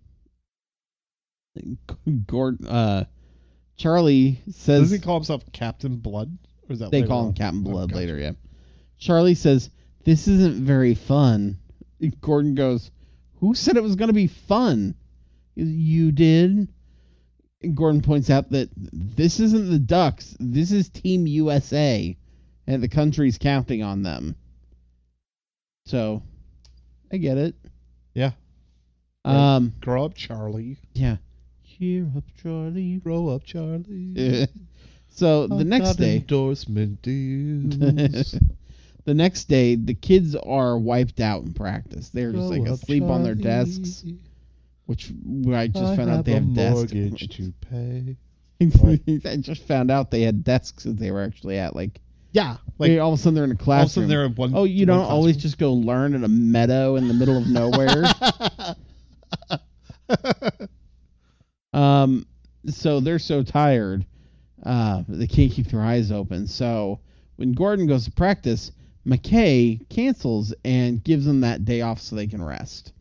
B: Charlie says
A: Doesn't he call himself Captain Blood? Or is that
B: they
A: later
B: call
A: on?
B: him Captain
A: Oh,
B: Blood
A: gotcha.
B: later, yeah. Charlie says, "This isn't very fun." Gordon goes, "Who said it was going to be fun?" He goes, "You did." And Gordon points out that this isn't the Ducks. This is Team USA, and the country's counting on them. So, I get it.
A: Yeah. Grow up, Charlie.
B: Yeah. Cheer up, Charlie.
A: Grow up, Charlie.
B: So the next day,
A: Endorsement deals.
B: the next day, the kids are wiped out in practice. They're just like
A: Grow up,
B: asleep on their
A: Charlie.
B: desks, which I just found out they
A: a
B: have desks.
A: mortgage to pay.
B: I just found out they had desks that they were actually at. Like,
A: Yeah. Like,
B: all of a sudden they're in a
A: all of a
B: classroom.
A: sudden they're in one.
B: Oh, you
A: one
B: don't always
A: classroom.
B: just go learn in a meadow in the middle of nowhere. So they're so tired, they can't keep their eyes open. So when Gordon goes to practice, McKay cancels and gives them that day off so they can rest.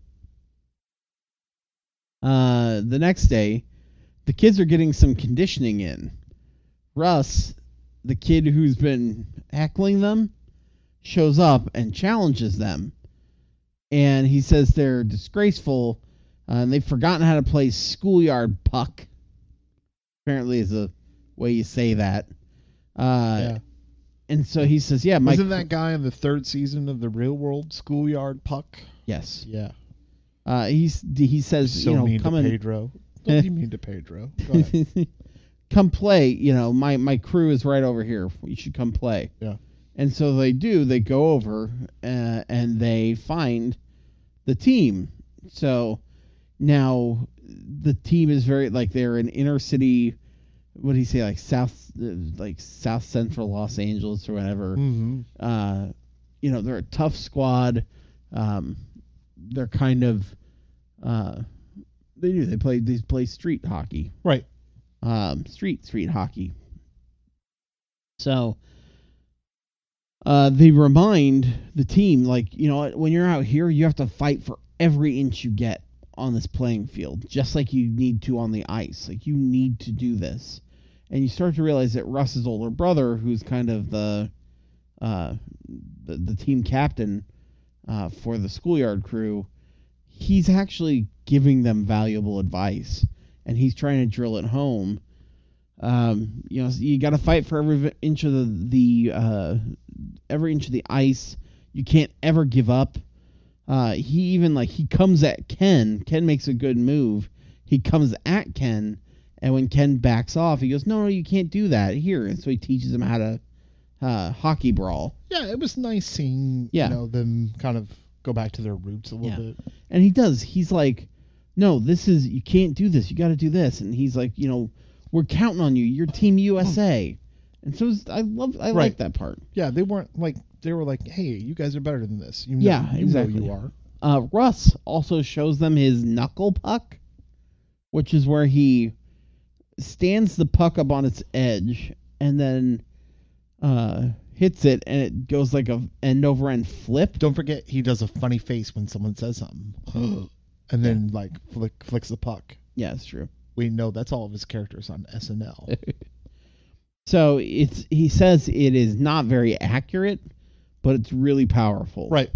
B: The next day, the kids are getting some conditioning in. Russ, the kid who's been heckling them, shows up and challenges them. And he says they're disgraceful and they've forgotten how to play schoolyard puck. Apparently is a way you say that.
A: Yeah.
B: And so he says, yeah, Mike.
A: Wasn't that guy in the third season of the Real World Schoolyard Puck?
B: Yes.
A: Yeah.
B: He says,
A: So mean
B: come
A: to
B: and
A: Pedro. Don't be mean to Pedro. Go ahead.
B: come play. My crew is right over here. You should come play.
A: Yeah.
B: And so they do. They go over and they find the team. So now the team is very like they're in inner city. What do you say? Like South Central Los Angeles or whatever.
A: Mm-hmm.
B: They're a tough squad. They're kind of they play street hockey.
A: Right.
B: Street hockey. So they remind the team, like, when you're out here, you have to fight for every inch you get on this playing field, just like you need to on the ice. Like, you need to do this. And you start to realize that Russ's older brother, who's kind of the the team captain for the schoolyard crew, he's actually giving them valuable advice, and he's trying to drill it home. You got to fight for every inch of the ice. You can't ever give up. He comes at Ken. Ken makes a good move. He comes at Ken, and when Ken backs off, he goes, "No, you can't do that here." And so he teaches him how to hockey brawl.
A: Yeah, it was nice seeing them kind of go back to their roots a little bit.
B: And he does. He's like, "No, you can't do this. You got to do this." And he's like, "We're counting on you. You're Team USA." And so I like that part.
A: Yeah, they were like, "Hey, you guys are better than this."
B: Exactly.
A: You are.
B: Russ also shows them his knuckle puck, which is where he stands the puck up on its edge and then hits it, and it goes like a end over end flip.
A: Don't forget, he does a funny face when someone says something, and then flicks the puck.
B: Yeah, it's true.
A: We know that's all of his characters on SNL.
B: So he says it is not very accurate, but it's really powerful.
A: Right.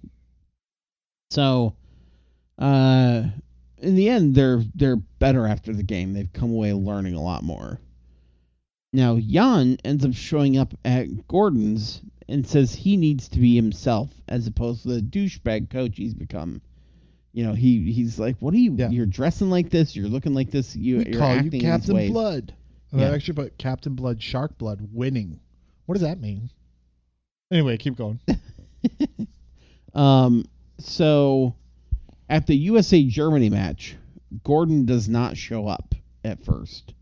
B: So, in the end, they're better after the game. They've come away learning a lot more. Now, Jan ends up showing up at Gordon's and says he needs to be himself as opposed to the douchebag coach he's become. He's like, "What are you?
A: Yeah.
B: You're dressing like this. You're looking like this. You're acting
A: you Captain
B: these ways."
A: Blood.
B: Yeah.
A: I actually put Captain Blood, Shark Blood, winning. What does that mean? Anyway, keep going.
B: So at the USA Germany match, Gordon does not show up at first.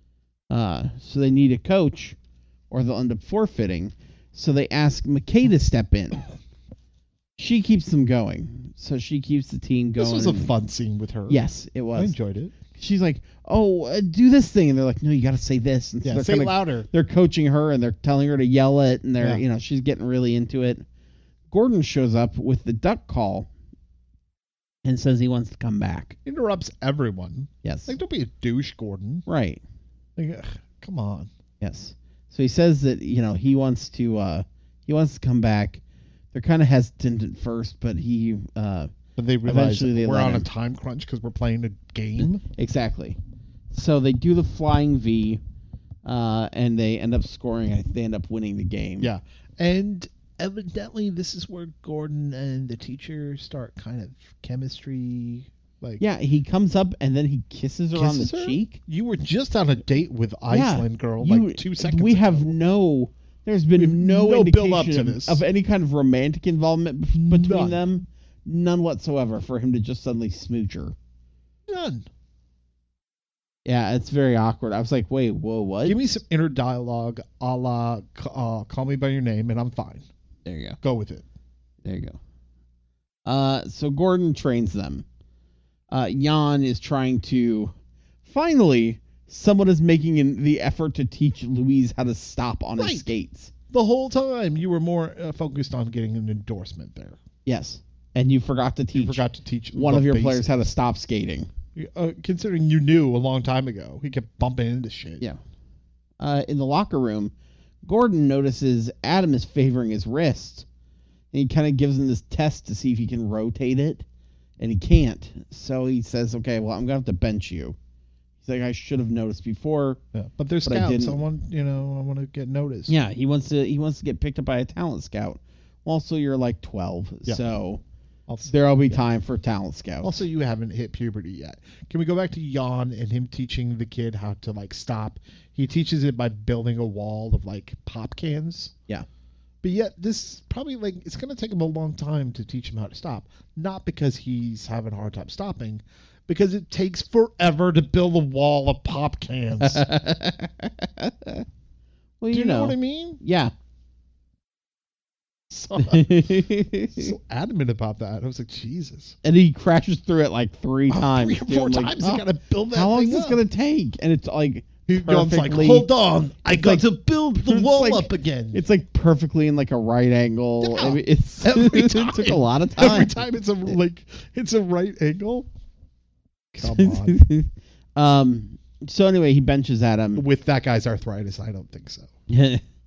B: So they need a coach, or they'll end up forfeiting. So they ask McKay to step in. She keeps them going, so she keeps the team going.
A: This was a fun scene with her.
B: Yes, it was.
A: I enjoyed it.
B: She's like, "Oh, do this thing," and they're like, "No, you got to say this." And so
A: Say it louder.
B: They're coaching her, and they're telling her to yell it, and she's getting really into it. Gordon shows up with the duck call and says he wants to come back.
A: Interrupts everyone.
B: Yes.
A: Don't be a douche, Gordon.
B: Right.
A: Come on.
B: Yes. So he says that he wants to come back. They're kind of hesitant at first, but
A: But they realize
B: eventually
A: we're on a time crunch because we're playing a game.
B: Exactly. So they do the flying V, and they end up scoring. They end up winning the game.
A: Yeah. And evidently this is where Gordon and the teacher start kind of chemistry.
B: Yeah, he comes up and then he kisses her on the cheek.
A: You were just on a date with Iceland girl 2 seconds
B: we
A: ago.
B: have there's been no indication
A: build up to this.
B: of any kind of romantic involvement between them. None whatsoever for him to just suddenly smooch her.
A: None.
B: Yeah, it's very awkward. I was like, wait, whoa, what?
A: Give me some inner dialogue a la Call Me By Your Name and I'm fine.
B: There you go.
A: Go with it.
B: There you go. So Gordon trains them. Jan is trying to... Finally, someone is making the effort to teach Louise how to stop on his skates.
A: The whole time you were more focused on getting an endorsement there.
B: Yes. And you forgot to teach one of your players how to stop skating.
A: Considering you knew a long time ago. He kept bumping into shit.
B: Yeah. In the locker room, Gordon notices Adam is favoring his wrist. And he kind of gives him this test to see if he can rotate it. And he can't. So he says, "Okay, well, I'm going to have to bench you." He's like, "I should have noticed before."
A: Yeah, but there's scouts. I want to get noticed.
B: Yeah, he wants to get picked up by a talent scout. Also, you're like 12, so there'll be time for talent scouts.
A: Also, you haven't hit puberty yet. Can we go back to Jan and him teaching the kid how to stop? He teaches it by building a wall of pop cans.
B: Yeah.
A: But yet, this probably it's going to take him a long time to teach him how to stop. Not because he's having a hard time stopping, because it takes forever to build a wall of pop cans.
B: Well,
A: Do you know what I mean?
B: Yeah.
A: So adamant about that. I was like, Jesus.
B: And he crashes through it 3 times.
A: 3 or 4 times. He got to build that.
B: How long
A: thing
B: is this
A: up?
B: going to take? And it's
A: John's hold on, I got to build the wall up again.
B: It's perfectly in a right angle.
A: Yeah.
B: I mean, it took a lot of time.
A: Every time it's a right angle. Come on.
B: So anyway, he benches Adam
A: With that guy's arthritis, I don't think so.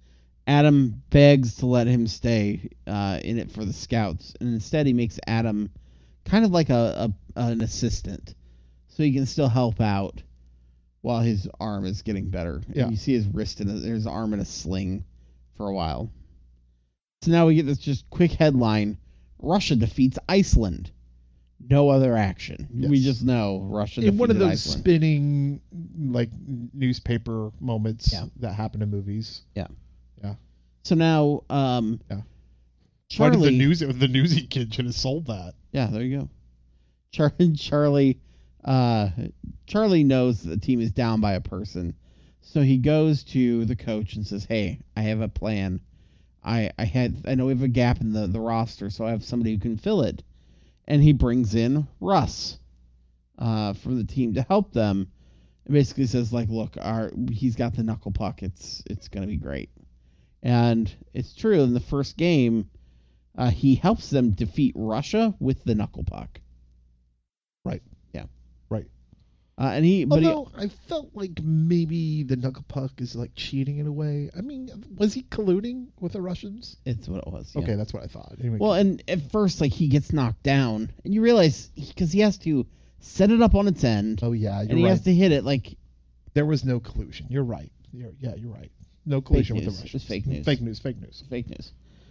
B: Adam begs to let him stay in it for the scouts, and instead he makes Adam kind of like an assistant, so he can still help out while his arm is getting better.
A: Yeah.
B: And you see his wrist and his arm in a sling for a while. So now we get this just quick headline: Russia defeats Iceland. No other action.
A: Yes.
B: We just know Russia defeated
A: In one of those
B: Iceland.
A: spinning like newspaper moments
B: Yeah.
A: that happen in movies.
B: So now,
A: Why did
B: Charlie.
A: the newsy kid should have sold that?
B: Yeah, there you go. Charlie knows the team is down by a person, so he goes to the coach and says, "Hey, I have a plan. I know we have a gap in the roster, so I have somebody who can fill it." And he brings in Russ from the team to help them. And basically says, like, look, he's got the knuckle puck. It's gonna be great. And it's true. In the first game, he helps them defeat Russia with the knuckle puck.
A: Right.
B: Yeah.
A: Right.
B: But
A: I felt like maybe the knuckle puck is like cheating in a way. I mean, was he colluding with the Russians?
B: it's what it was. Yeah.
A: Okay, that's what I thought. Anyway,
B: Well, and at first, like, he gets knocked down, and you realize because he has to set it up on its end,
A: oh yeah,
B: and
A: you're
B: he
A: right.
B: has to hit it like
A: There was no collusion. You're right. You're right. No collusion with the
B: news. It
A: Russians.
B: was fake news.
A: Fake news. Fake news.
B: fake news.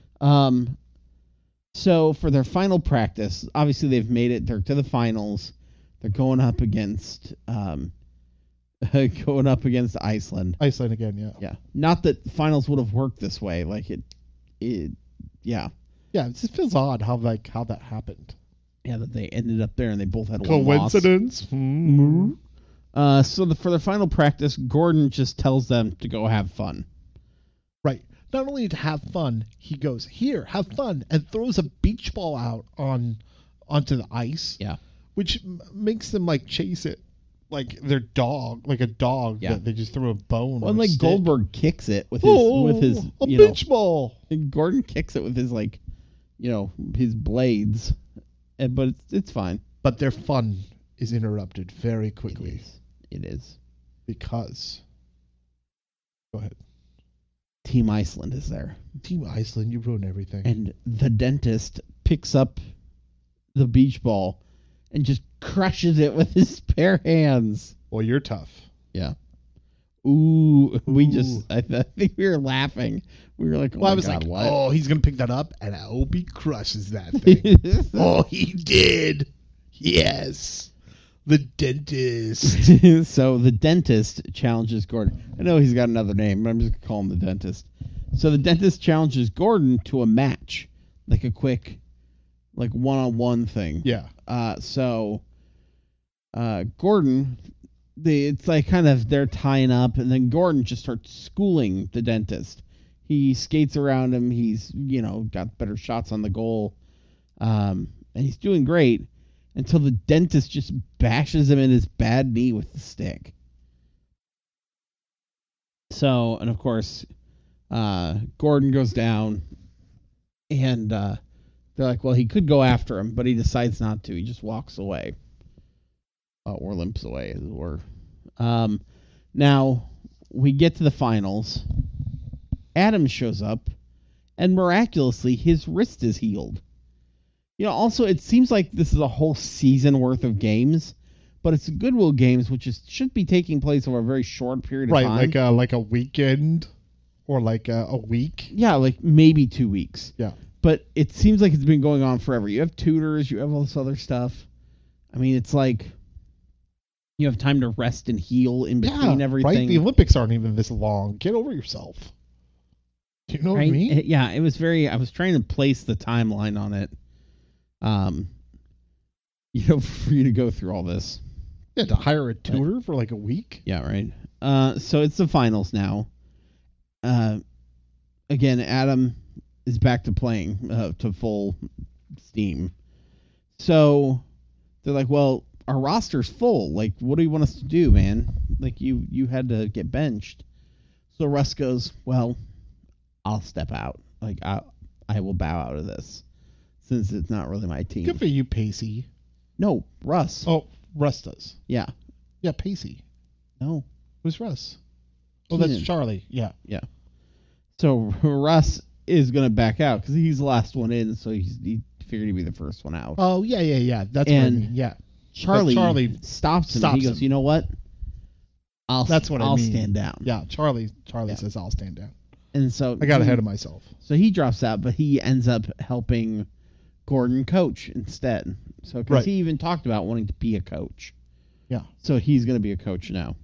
B: So for their final practice, obviously they've made it. They're to the finals. They're going up against Iceland.
A: Iceland again. Yeah.
B: Yeah, not that finals would have worked this way. Like yeah,
A: Yeah. It just feels odd how that happened.
B: yeah, that they ended up there and they both had one loss.
A: Coincidence?
B: So for their final practice, Gordon just tells them to go have fun.
A: Right. Not only to have fun, he goes, "Here, have fun," and throws a beach ball out onto the ice.
B: Yeah.
A: Which makes them like chase it like their dog, like a dog
B: Yeah.
A: that they just throw a bone.
B: Well,
A: or
B: and
A: a
B: like
A: stick.
B: Goldberg kicks it with his
A: a
B: you know,
A: beach ball.
B: Gordon kicks it with his like, his blades, but it's fine.
A: But their fun is interrupted very quickly
B: It is.
A: because. Go ahead.
B: Team Iceland is there,
A: Team Iceland, you ruin everything.
B: and the dentist picks up the beach ball and just crushes it with his bare hands.
A: Well, you're tough.
B: Yeah. Ooh, we
A: Ooh.
B: just, I think we were laughing. We were like, oh
A: Well,
B: my
A: I was
B: God,
A: like,
B: what?
A: oh, he's going to pick that up, and I hope he crushes that thing. Oh, he did. Yes. The dentist.
B: So the dentist challenges Gordon. I know he's got another name, but I'm just going to call him the dentist. So the dentist challenges Gordon to a match, like a quick, like one-on-one thing.
A: Yeah.
B: Gordon, it's like kind of they're tying up, and then Gordon just starts schooling the dentist. He skates around him. He's got better shots on the goal, and he's doing great until the dentist just bashes him in his bad knee with the stick. So, and of course, Gordon goes down, and they're like, well, he could go after him, but he decides not to. He just walks away. Or limps away, as it were. Now, we get to the finals. Adam shows up, and miraculously, his wrist is healed. Also, it seems like this is a whole season worth of games, but it's Goodwill Games, which should be taking place over a very short period of time.
A: Right, like a weekend or like a week.
B: Yeah, like maybe 2 weeks.
A: Yeah.
B: But it seems like it's been going on forever. You have tutors, you have all this other stuff. I mean, it's like you have time to rest and heal in between everything.
A: Right? The Olympics aren't even this long. Get over yourself. Do you know what I mean?
B: Yeah, it was I was trying to place the timeline on it. For you to go through all this.
A: Yeah, to hire a tutor for like a week.
B: Yeah, right. So it's the finals now. Again, Adam is back to playing to full steam. So they're like, well, our roster's full. Like, what do you want us to do, man? Like, you had to get benched. So Russ goes, well, I'll step out. Like, I will bow out of this since it's not really my team.
A: Good for you, Pacey.
B: No, Russ.
A: Oh, Russ does.
B: Yeah.
A: Yeah, Pacey.
B: No.
A: Who's Russ? Oh,
B: Keenan.
A: that's Charlie. Yeah.
B: Yeah. So Russ is going to back out because he's the last one in, so he figured he'd be the first one out.
A: Oh, yeah. That's what I
B: And
A: mean. Yeah.
B: Charlie
A: stops
B: stops him. He goes,
A: him.
B: "You know what?
A: That's what I
B: I'll
A: mean.
B: stand down."
A: Yeah, Charlie
B: Yeah.
A: says, I'll stand down.
B: And so
A: I got ahead of myself.
B: So he drops out, but he ends up helping Gordon coach instead. So because
A: Right.
B: he even talked about wanting to be a coach.
A: Yeah.
B: So he's going to be a coach now.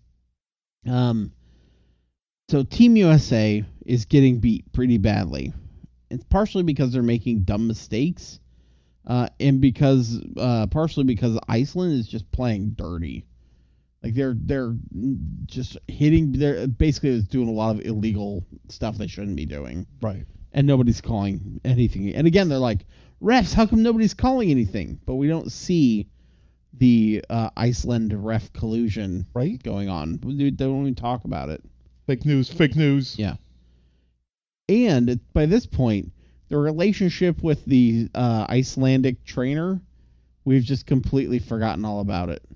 B: So Team USA is getting beat pretty badly. It's partially because they're making dumb mistakes, and because partially because Iceland is just playing dirty. Like they're just hitting. They're basically doing a lot of illegal stuff they shouldn't be doing,
A: Right.
B: and nobody's calling anything. And again, they're like, refs, how come nobody's calling anything? But we don't see the Iceland ref collusion
A: Right.
B: going on. They don't even talk about it.
A: Fake news.
B: Yeah. And by this point, the relationship with the Icelandic trainer, we've just completely forgotten all about it.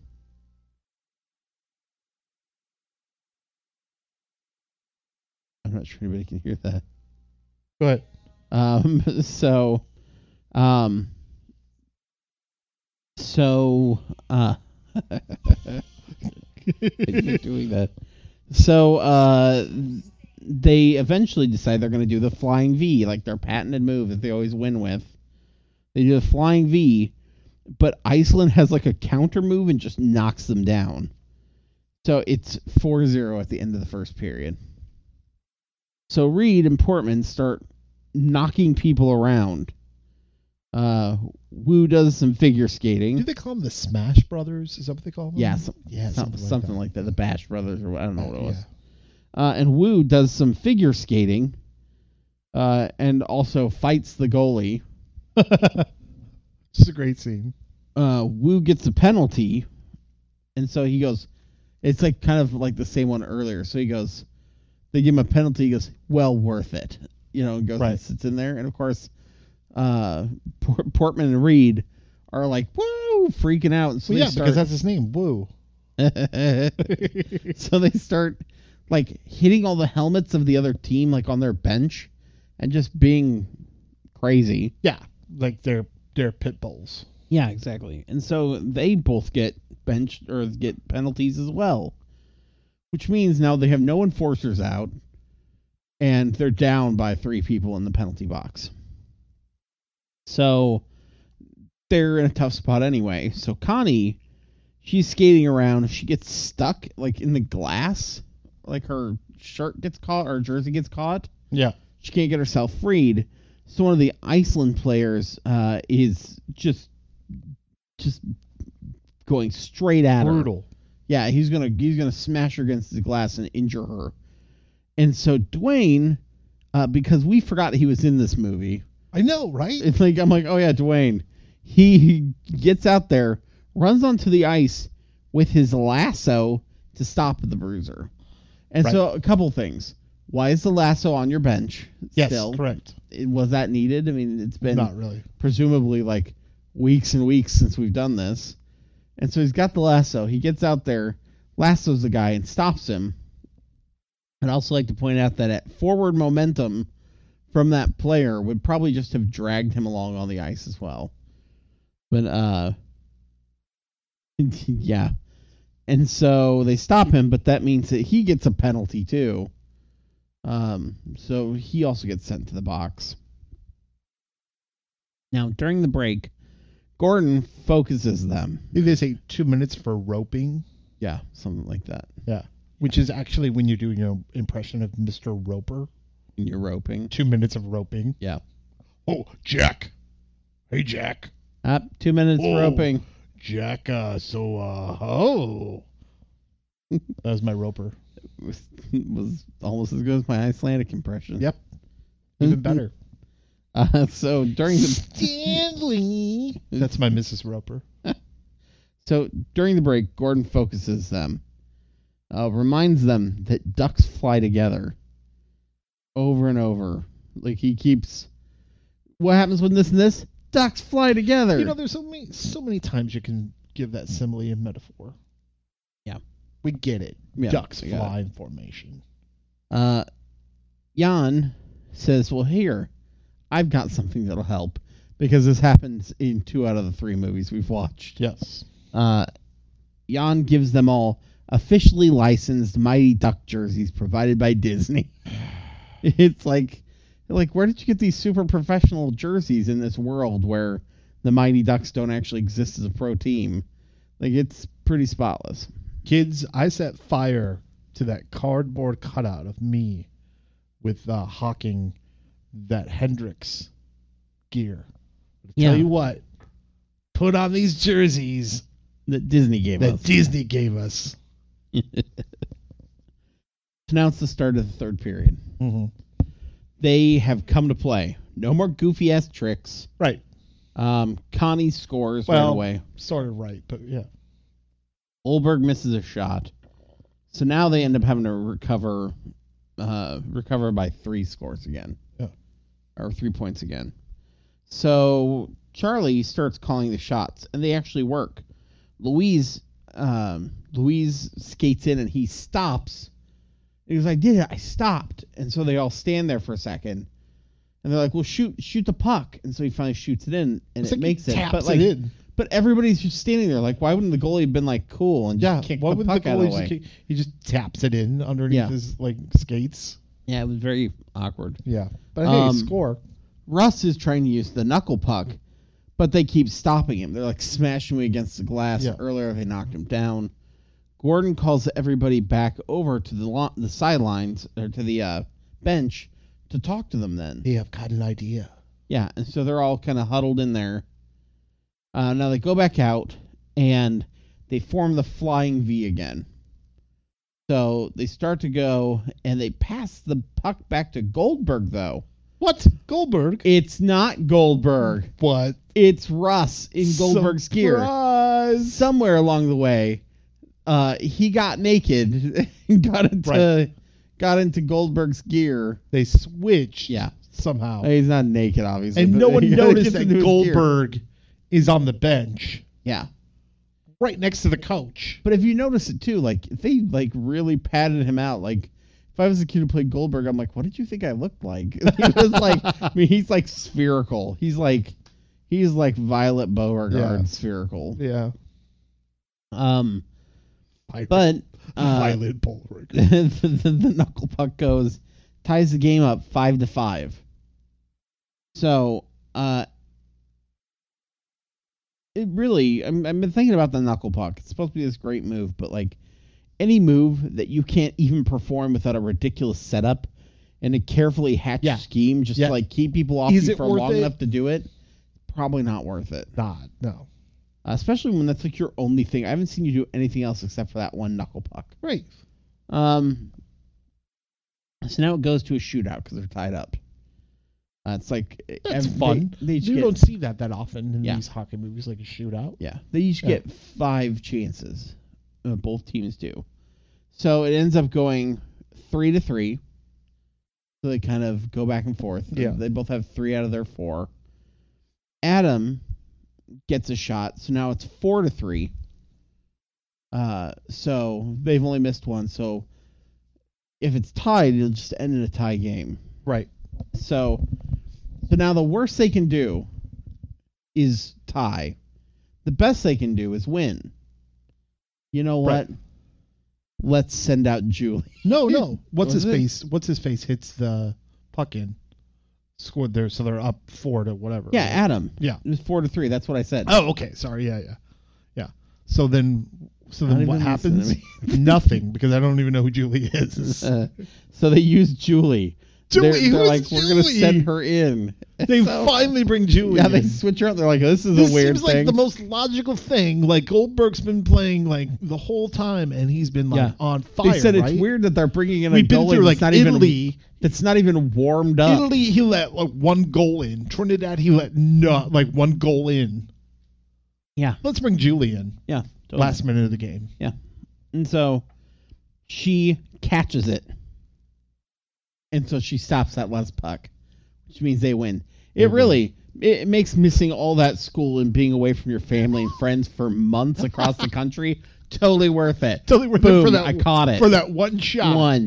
B: I'm not sure anybody can hear that.
A: Go ahead.
B: You're doing that. So they eventually decide they're going to do the flying V, like their patented move that they always win with. They do the flying V, but Iceland has like a counter move and just knocks them down. So it's 4-0 at the end of the first period. So Reed and Portman start knocking people around. Wu does some figure skating.
A: Do they call them the Smash Brothers? Is that what they call them?
B: Yeah, something like that. The Bash Brothers, or I don't know what it was. And Wu does some figure skating, and also fights the goalie.
A: It's a great scene.
B: Wu gets a penalty, and so he goes. It's like kind of like the same one earlier. So he goes. They give him a penalty. He goes, "Well worth it." Goes and sits in there, and of course, Portman and Reed are like, "Woo!" freaking out. And so
A: because that's his name, Woo.
B: So they start like hitting all the helmets of the other team, like on their bench, and just being crazy.
A: Yeah, like they're pit bulls.
B: Yeah, exactly. And so they both get benched or get penalties as well, which means now they have no enforcers out, and they're down by 3 people in the penalty box. So they're in a tough spot anyway. So Connie, she's skating around. She gets stuck like in the glass, like her shirt gets caught or jersey gets caught.
A: Yeah.
B: She can't get herself freed. So one of the Iceland players is just going straight at her.
A: Brutal.
B: Yeah, he's gonna smash her against the glass and injure her. And so Dwayne, because we forgot he was in this movie.
A: I know, right?
B: It's like I'm like, oh yeah, Dwayne. He gets out there, runs onto the ice with his lasso to stop the bruiser. And so a couple things. Why is the lasso on your bench?
A: Yes,
B: still?
A: correct.
B: Was that needed? I mean, it's been
A: Not really.
B: presumably like weeks and weeks since we've done this. And so he's got the lasso. He gets out there, lassos the guy, and stops him. I'd also like to point out that at forward momentum from that player would probably just have dragged him along on the ice as well. But, yeah. And so they stop him, but that means that he gets a penalty too. So he also gets sent to the box. Now, during the break, Gordon focuses them.
A: They say 2 minutes for roping.
B: Yeah, something like that.
A: Yeah. Which is actually when you do your impression of Mr. Roper.
B: And you're roping.
A: 2 minutes of roping.
B: Yeah.
A: Oh, Jack. Hey, Jack.
B: 2 minutes
A: Oh.
B: roping.
A: Jack, That was my Roper.
B: Was almost as good as my Icelandic impression.
A: Yep. Even better.
B: So during the
A: Stanley. That's my Mrs. Roper.
B: So during the break, Gordon focuses them, reminds them that ducks fly together. Over and over, like he keeps. What happens when this and this? Ducks fly together.
A: There's so many times you can give that simile and metaphor.
B: Yeah.
A: We get it.
B: Yeah,
A: Ducks
B: we got
A: fly in formation.
B: Jan says, well, here, I've got something that'll help. Because this happens in 2 out of the 3 movies we've watched.
A: Yes.
B: Jan gives them all officially licensed Mighty Duck jerseys provided by Disney. It's like, where did you get these super professional jerseys in this world where the Mighty Ducks don't actually exist as a pro team? Like, it's pretty spotless.
A: Kids, I set fire to that cardboard cutout of me with hawking that Hendrix gear.
B: Yeah.
A: Tell you what, put on these jerseys
B: That Disney gave
A: that
B: us.
A: Disney gave us.
B: So now it's the start of the 3rd period.
A: Mm-hmm.
B: They have come to play. No more goofy-ass tricks.
A: Right.
B: Connie scores right away.
A: Sort of right, but yeah.
B: Olberg misses a shot. So now they end up having to recover by 3 scores again.
A: Yeah.
B: Or 3 points again. So Charlie starts calling the shots, and they actually work. Louise skates in, and he stops. He goes, I did it. I stopped. And so they all stand there for a second. And they're like, well, shoot the puck. And so he finally shoots it in, and it makes it.
A: Taps it in.
B: But everybody's just standing there. Like, why wouldn't the goalie have been like cool and just kick the puck out of the way?
A: He just taps it in underneath his skates.
B: Yeah, it was very awkward.
A: Yeah. But hey, score.
B: Russ is trying to use the knuckle puck, but they keep stopping him. They're like smashing him against the glass.
A: Yeah.
B: Earlier, they knocked him down. Gordon calls everybody back over to the sidelines, or to the bench, to talk to them then.
A: Hey, I've got an idea.
B: Yeah, and so they're all kind of huddled in there. Now they go back out, and they form the flying V again. So they start to go, and they pass the puck back to Goldberg, though.
A: What? Goldberg?
B: It's not Goldberg.
A: What?
B: It's Russ in Goldberg's gear.
A: Surprise!
B: Somewhere along the way, he got naked and got into Goldberg's gear.
A: They switch.
B: Yeah.
A: Somehow.
B: He's not naked, obviously.
A: And
B: but
A: no one
B: he
A: noticed
B: gets
A: that
B: into his gear.
A: Goldberg is on the bench.
B: Yeah.
A: Right next to the coach.
B: But if you notice it too, like they like really padded him out. Like if I was a kid who played Goldberg, I'm like, what did you think I looked like? He was like, I mean, he's like spherical. He's like Violet Beauregard spherical.
A: Yeah.
B: But
A: Violet Beauregard.
B: the knuckle puck ties the game up 5-5. So it really, I've been thinking about the knuckle puck. It's supposed to be this great move, but like any move that you can't even perform without a ridiculous setup and a carefully hatched scheme just to like keep people off you for long enough to do it, probably not worth it.
A: No.
B: Especially when that's like your only thing. I haven't seen you do anything else except for that one knuckle puck.
A: Right.
B: So now it goes to a shootout because they're tied up. It's like
A: That's fun. You don't see that often in these hockey movies, like a shootout.
B: Yeah, they each get 5 chances. Both teams do. So it ends up going 3-3. So they kind of go back and forth.
A: Yeah.
B: They both have 3 out of their 4. Adam gets a shot, so now it's 4-3. So they've only missed one. So if it's tied, it'll just end in a tie game.
A: Right.
B: So now the worst they can do is tie. The best they can do is win. You know what?
A: Right.
B: Let's send out Julie.
A: No. What's
B: Was
A: his
B: it?
A: face? What's his face hits the puck in. Scored there, so they're up 4 to whatever.
B: Yeah, Adam.
A: Yeah.
B: It was 4-3. That's what I said.
A: Oh, okay. Sorry. Yeah. So then
B: Not
A: what
B: even
A: happens?
B: listening
A: Nothing, because I don't even know who Julie is.
B: So they use Julie.
A: Julie,
B: they're
A: who's
B: like, we're going to
A: Julie?
B: send her in.
A: They finally bring Julie.
B: Yeah, they
A: in.
B: switch her out. They're like, this is
A: This
B: a weird
A: seems
B: thing.
A: like the most logical thing. Like Goldberg's been playing like the whole time, and he's been like on fire.
B: They said
A: right?
B: it's weird that they're bringing in
A: We've
B: a
A: been
B: goalie
A: through
B: that's
A: like
B: not
A: Italy.
B: That's not even warmed up.
A: Italy, he let like 1 goal in. Trinidad, he let like 1 goal in.
B: Yeah.
A: Let's bring Julie in.
B: Yeah. Totally.
A: Last minute of the game.
B: Yeah. And so she catches it. And so she stops that last puck, which means they win. It really makes missing all that school and being away from your family and friends for months across the country totally worth it.
A: Totally worth
B: Boom,
A: it for that.
B: I caught it.
A: For that one shot.
B: One.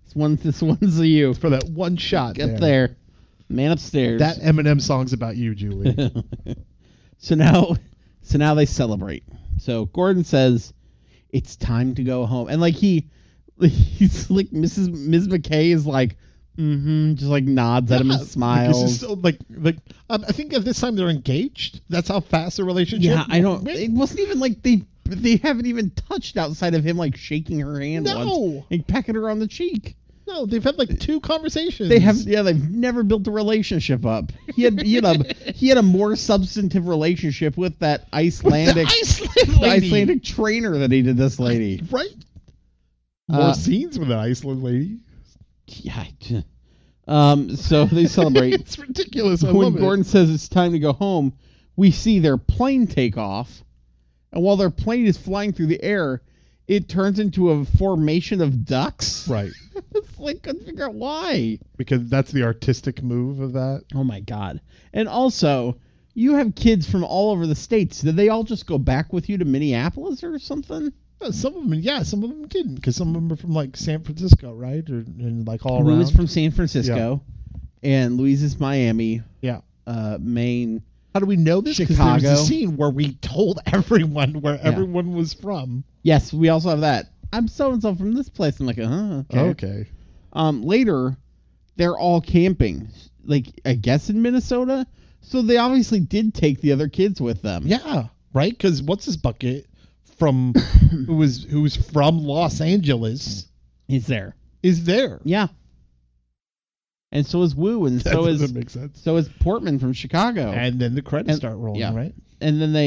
B: This one's a you.
A: For that one shot.
B: Get there. Man upstairs.
A: That Eminem song's about you, Julie.
B: So now they celebrate. So Gordon says, "It's time to go home," and like he's like Ms. McKay is like, just like nods at him and smiles.
A: This is so, I think at this time they're engaged. That's how fast the relationship.
B: Yeah, I don't. It wasn't even like they haven't even touched outside of him like shaking her hand once and pecking her on the cheek.
A: No, they've had like 2 conversations.
B: They've never built a relationship up. He had a more substantive relationship with that Icelandic trainer that he did this lady.
A: Right? More scenes with an Iceland lady.
B: Yeah. So they celebrate.
A: It's ridiculous.
B: When Gordon says it's time to go home, we see their plane take off, and while their plane is flying through the air, it turns into a formation of ducks.
A: Right.
B: It's like, couldn't figure out why.
A: Because that's the artistic move of that.
B: Oh my god. And also, you have kids from all over the states. Did they all just go back with you to Minneapolis or something?
A: Some of them, yeah, some of them didn't, because some of them are from like San Francisco, right, and like all around.
B: Louis from San Francisco, and Louise is Miami.
A: Yeah,
B: Maine.
A: How do we know this? Because
B: Chicago.
A: there was a scene where we told everyone where everyone was from.
B: Yes, we also have that. I'm so and so from this place. I'm like, okay.
A: Okay.
B: Later, they're all camping, like I guess in Minnesota. So they obviously did take the other kids with them.
A: Yeah, right. Because what's his bucket from who's from Los Angeles?
B: He's there.
A: Is there?
B: Yeah. And so is Wu, and
A: That doesn't make sense.
B: so is Portman from Chicago.
A: And then the credits start rolling, right?
B: And then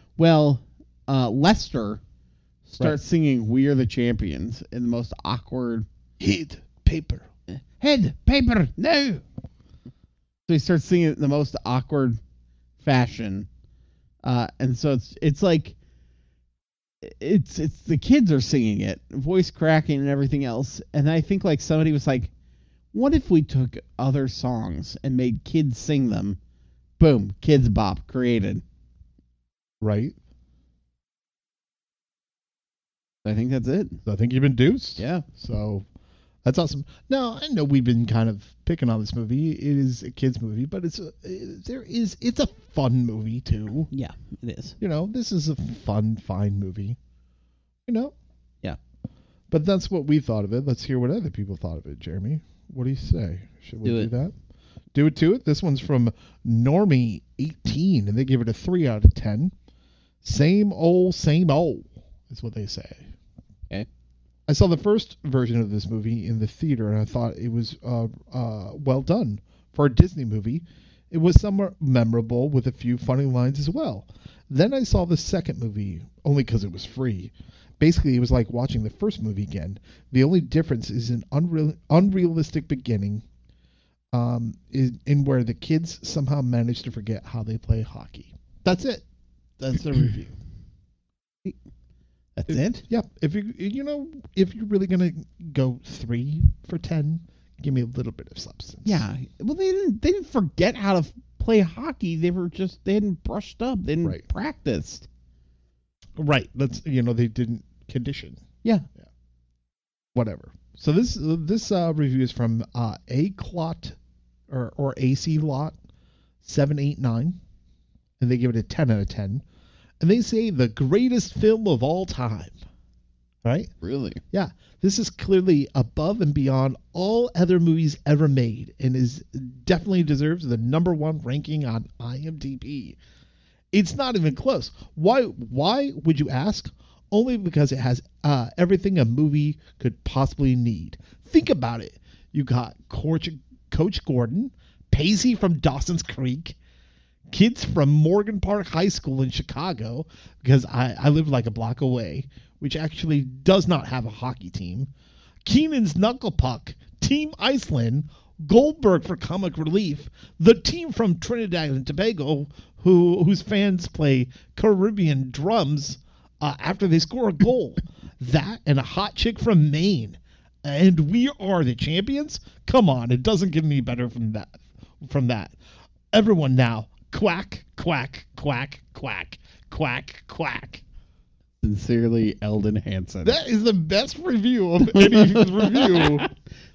B: Lester starts singing "We Are the Champions" in the most awkward
A: Head paper.
B: No. So he starts singing it in the most awkward fashion, and so it's like it's the kids are singing it, voice cracking and everything else. And I think like somebody was like, what if we took other songs and made kids sing them? Boom, Kids Bop created.
A: Right.
B: I think that's it.
A: So I think you've been deuced.
B: Yeah.
A: So that's awesome. Now, I know we've been kind of picking on this movie. It is a kids movie, but it's a fun movie too.
B: Yeah, it is.
A: You know, this is a fine movie. You know?
B: Yeah.
A: But that's what we thought of it. Let's hear what other people thought of it, Jeremy. What do you say? Should we do that? Do it to it. This one's from Normie18, and they give it a 3 out of 10. Same old is what they say.
B: Okay.
A: I saw the first version of this movie in the theater, and I thought it was well done. For a Disney movie, it was somewhat memorable with a few funny lines as well. Then I saw the second movie, only because it was free. Basically, it was like watching the first movie again. The only difference is an unrealistic beginning in where the kids somehow manage to forget how they play hockey. That's it. That's the review.
B: That's it?
A: Yeah. If you're really gonna go 3 for 10, give me a little bit of substance.
B: Yeah. Well, they didn't forget how to play hockey. They hadn't brushed up. They hadn't practiced.
A: Right. They didn't condition.
B: Yeah.
A: Whatever. So this review is from A-Clot or AC Lot 789, and they give it a 10 out of 10. And they say the greatest film of all time. Right?
B: Really?
A: Yeah. This is clearly above and beyond all other movies ever made, and definitely deserves the #1 ranking on IMDb. It's not even close. Why would you ask? Only because it has everything a movie could possibly need. Think about it. You got Coach Gordon, Paisley from Dawson's Creek, kids from Morgan Park High School in Chicago, because I live like a block away, which actually does not have a hockey team, Keenan's Knuckle Puck, Team Iceland, Goldberg for comic relief, the team from Trinidad and Tobago whose fans play Caribbean drums after they score a goal, that and a hot chick from Maine, and we are the champions? Come on, it doesn't get any better from that. Everyone now, quack, quack, quack, quack, quack, quack.
B: Sincerely, Eldon Hansen.
A: That is the best review of any review.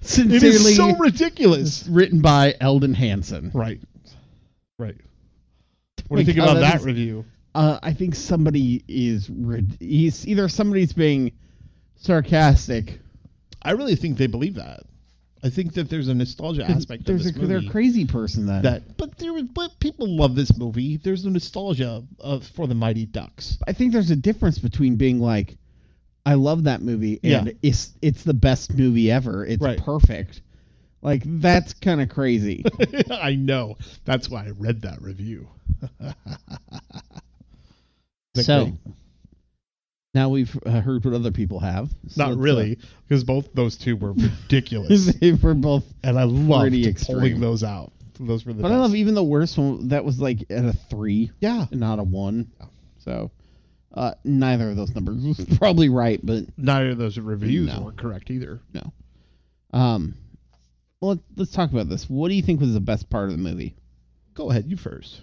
B: Sincerely,
A: It is so ridiculous.
B: written by Eldon Hansen.
A: Right. What do you think
B: God,
A: about that
B: is-
A: review?
B: I think somebody he's either somebody's being sarcastic.
A: I really think they believe that. I think that there's a nostalgia aspect of this movie.
B: They're a crazy person then.
A: But people love this movie. There's a nostalgia for the Mighty Ducks.
B: I think there's a difference between being like, I love that movie and
A: Yeah.
B: it's the best movie ever. It's
A: Right.
B: perfect. Like that's kind of crazy.
A: I know. That's why I read that review.
B: So now we've heard what other people have. So
A: Not
B: let's,
A: really, because both those two were ridiculous,
B: We're both.
A: and I loved
B: Pretty extreme.
A: pulling those out. Those were the
B: But
A: best.
B: I love even the worst one that was like at a 3
A: Yeah.
B: and not a 1. So neither of those numbers was probably right, but
A: Neither of those reviews
B: No.
A: were correct either.
B: no. Well, let's talk about this. What do you think was the best part of the movie?
A: Go ahead, you first.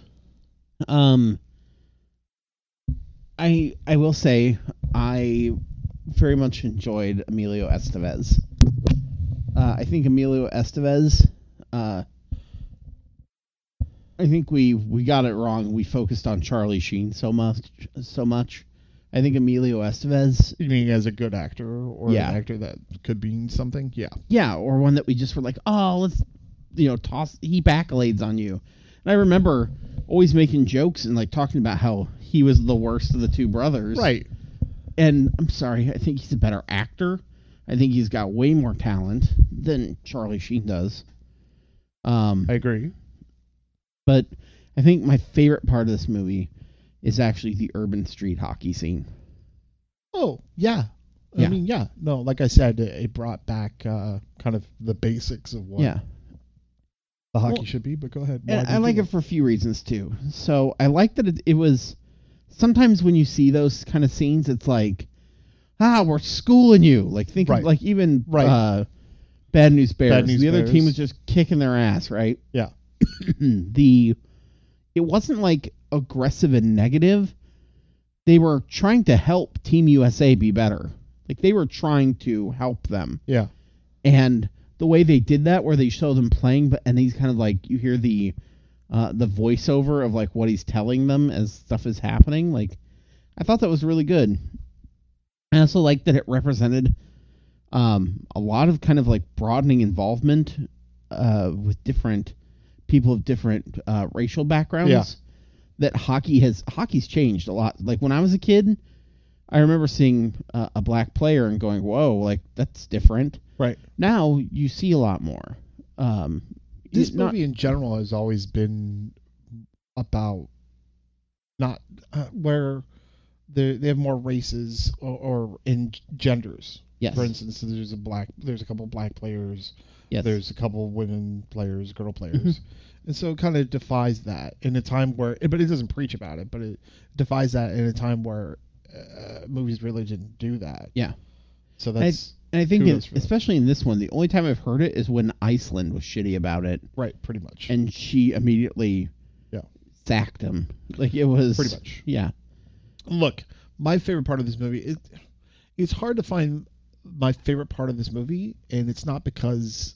B: I will say I very much enjoyed Emilio Estevez. I think Emilio Estevez. I think we got it wrong. We focused on Charlie Sheen so much. I think Emilio Estevez.
A: You mean as a good actor or
B: Yeah.
A: an actor that could be something? Yeah.
B: Yeah, or one that we just were like, oh, let's toss heap accolades on you. And I remember always making jokes and like talking about how he was the worst of the two brothers.
A: Right.
B: And I'm sorry, I think he's a better actor. I think he's got way more talent than Charlie Sheen does.
A: I agree.
B: But I think my favorite part of this movie is actually the urban street hockey scene.
A: Oh, yeah.
B: Yeah.
A: I mean, yeah. No, like I said, it brought back kind of the basics of what
B: Yeah.
A: the hockey
B: Well,
A: should be, but go ahead.
B: And I like it for a few reasons too. So I like that it was sometimes when you see those kind of scenes, it's like, we're schooling you. Like think
A: Right.
B: of like even
A: Right.
B: Bad News Bears.
A: Bad News
B: the other
A: Bears.
B: team was just kicking their ass, right?
A: Yeah.
B: It wasn't like aggressive and negative. They were trying to help Team USA be better. Like they were trying to help them.
A: Yeah.
B: And the way they did that, where they show them playing, and he's kind of like, you hear the voiceover of like what he's telling them as stuff is happening. Like, I thought that was really good. I also like that it represented a lot of kind of like broadening involvement with different people of different racial backgrounds.
A: Yeah.
B: That hockey's changed a lot. Like when I was a kid, I remember seeing a black player and going, "Whoa, like that's different."
A: Right.
B: Now you see a lot more.
A: This movie in general has always been about not where they have more races or in genders.
B: Yes.
A: For instance, there's a couple black players.
B: Yes.
A: There's a couple women players, girl players. And so it kind of defies that in a time where, but it doesn't preach about it, but it defies that in a time where movies really didn't do that.
B: Yeah.
A: So that's
B: And I think,
A: kudos for that.
B: especially in this one, the only time I've heard it is when Iceland was shitty about it,
A: right, pretty much.
B: and she immediately
A: Yeah.
B: sacked him. Like it was
A: Pretty much.
B: Yeah.
A: Look, my favorite part of this movie, it's hard to find my favorite part of this movie, and it's not because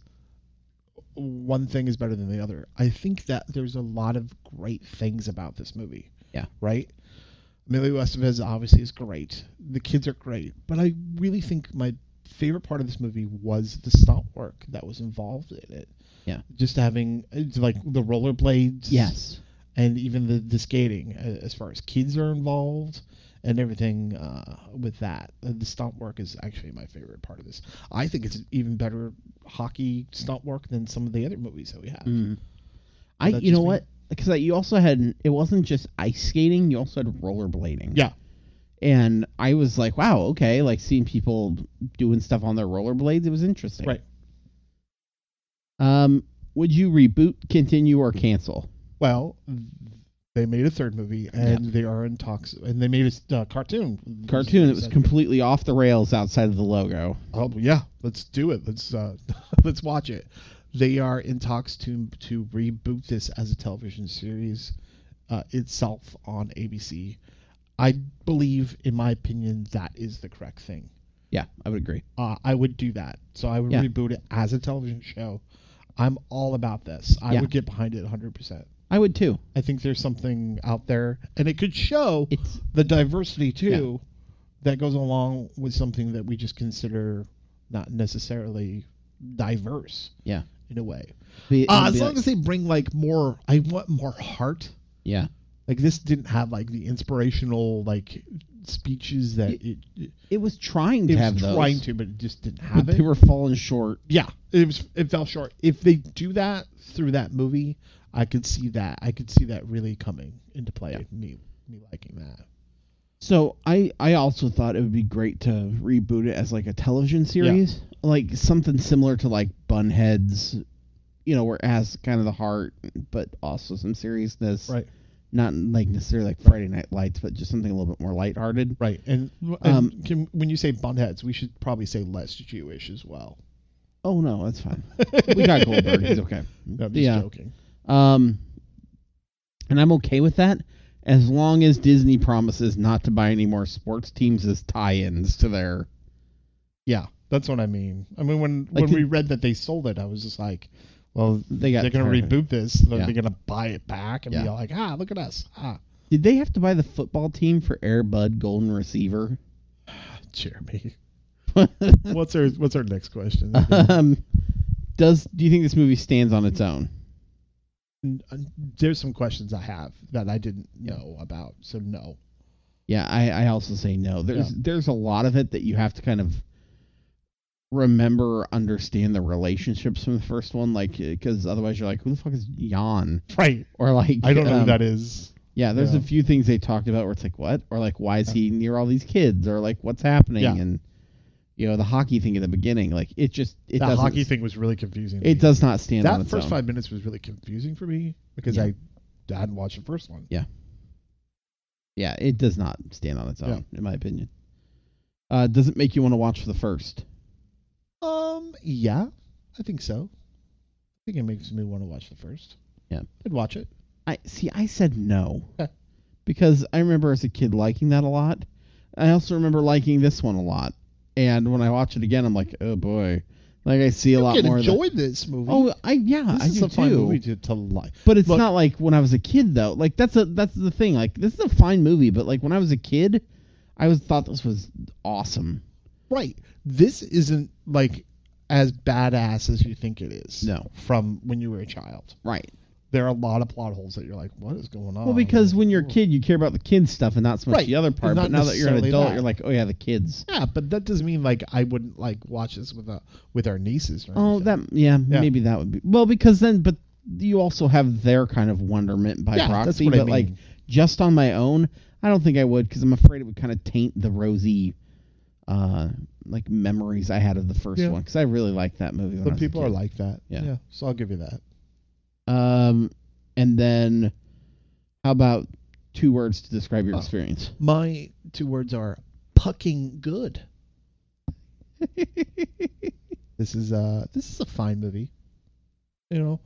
A: one thing is better than the other. I think that there's a lot of great things about this movie.
B: Yeah.
A: Right? Emilio Estevez obviously is great. The kids are great. But I really think my favorite part of this movie was the stunt work that was involved in it.
B: Yeah.
A: Just having, like, the rollerblades.
B: Yes.
A: And even the skating, as far as kids are involved and everything with that. The stunt work is actually my favorite part of this. I think it's even better hockey stunt work than some of the other movies that we have.
B: Mm.
A: That's
B: You know
A: just me.
B: what? Because you also had, it wasn't just ice skating, you also had rollerblading.
A: Yeah.
B: And I was like, wow, okay, like seeing people doing stuff on their rollerblades, it was interesting.
A: Right.
B: Would you reboot, continue, or cancel?
A: Well, they made a third movie, and they are in talks, and they made a cartoon.
B: Cartoon, it was completely off the rails outside of the logo.
A: Oh yeah, let's do it. Let's let's watch it. They are in talks to reboot this as a television series itself on ABC. I believe, in my opinion, that is the correct thing.
B: Yeah, I would agree.
A: I would do that. So I would
B: Yeah.
A: reboot it as a television show. I'm all about this. I
B: Yeah.
A: would get behind it 100%.
B: I would too.
A: I think there's something out there, and it could show
B: It's
A: the diversity too that goes along with something that we just consider not necessarily diverse.
B: Yeah.
A: In a way.
B: be,
A: As long as they bring like more, I want more heart.
B: yeah.
A: Like this didn't have like the inspirational like speeches that
B: It was trying to
A: it
B: have
A: was
B: those.
A: trying to, but it just didn't have
B: But
A: it.
B: they were falling short.
A: Yeah, it fell short. If they do that through that movie, I could see that. I could see that really coming into play.
B: Yeah.
A: Me liking that.
B: So I also thought it would be great to reboot it as like a television series, like something similar to like Bunheads, where it has kind of the heart, but also some seriousness.
A: Right.
B: Not like necessarily like Friday Night Lights, but just something a little bit more lighthearted.
A: Right. And when you say Bunheads, we should probably say less Jewish as well.
B: Oh no, that's fine. We got Goldberg. He's okay.
A: No, I'm just joking.
B: And I'm okay with that as long as Disney promises not to buy any more sports teams as tie-ins to their.
A: Yeah, that's what I mean. I mean, when we read that they sold it, I was just like, well, they're going to reboot this. They're going to buy it back and be like, look at us.
B: Did they have to buy the football team for Air Bud Golden Receiver?
A: Jeremy. What's our next question?
B: Do you think this movie stands on its own?
A: There's some questions I have that I didn't know about, so no.
B: Yeah, I also say no. There's a lot of it that you have to kind of remember, understand the relationships from the first one, like, because otherwise you're like, who the fuck is Jan?
A: Right.
B: Or like,
A: I don't know who that is.
B: Yeah, there's a few things they talked about where it's like, what? Or like, why is he near all these kids? Or like, what's happening?
A: Yeah.
B: And the hockey thing at the beginning, like, it
A: that hockey thing was really confusing.
B: It does not stand on
A: that
B: its
A: first
B: own.
A: 5 minutes was really confusing for me because I hadn't watched the first one.
B: Yeah. Yeah, it does not stand on its own, in my opinion. Does it make you want to watch the first?
A: Yeah, I think so. I think it makes me want to watch the first.
B: Yeah.
A: I'd watch it.
B: I said no.
A: Okay.
B: Because I remember as a kid liking that a lot. I also remember liking this one a lot. And when I watch it again, I'm like, oh boy. Like, I see a lot more.
A: Enjoyed this movie.
B: Oh, I do
A: This is a fun
B: too.
A: movie to like.
B: But it's not like when I was a kid though. Like that's the thing. Like this is a fine movie, but like when I was a kid, I thought this was awesome.
A: Right. This isn't like as badass as you think it is.
B: No.
A: From when you were a child.
B: Right.
A: There are a lot of plot holes that you're like, what is going on?
B: Well, because when you're a kid, you care about the kids stuff and not so much the other part.
A: Not
B: But now that you're an
A: necessarily
B: adult,
A: that.
B: you're like, oh yeah, the kids.
A: Yeah, but that doesn't mean like I wouldn't like watch this with our nieces. Or
B: Oh,
A: anything.
B: maybe that would be because then, but you also have their kind of wonderment by
A: Yeah, that's
B: proxy.
A: what I
B: But like
A: mean.
B: just on my own, I don't think I would because I'm afraid it would kind of taint the rosy, like memories I had of the first one because I really liked that movie. When I
A: But
B: was a
A: people
B: kid.
A: are like that.
B: Yeah.
A: So I'll give you that.
B: And then, how about 2 words to describe your experience?
A: My 2 words are pucking good. This is a fine movie. It's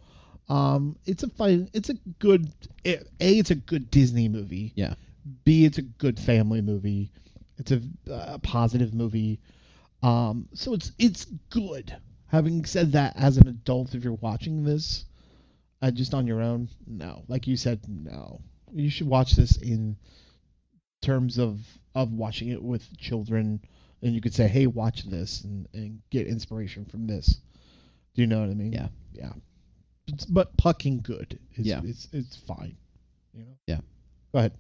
A: a good Disney movie.
B: Yeah.
A: B, it's a good family movie. It's a positive movie. So it's good. Having said that, as an adult, if you're watching this, just on your own, no. Like you said, no. You should watch this in terms of watching it with children, and you could say, hey, watch this and get inspiration from this. Do you know what I mean?
B: Yeah.
A: Yeah. But pucking good is
B: Yeah.
A: it's fine.
B: Yeah.
A: Go ahead.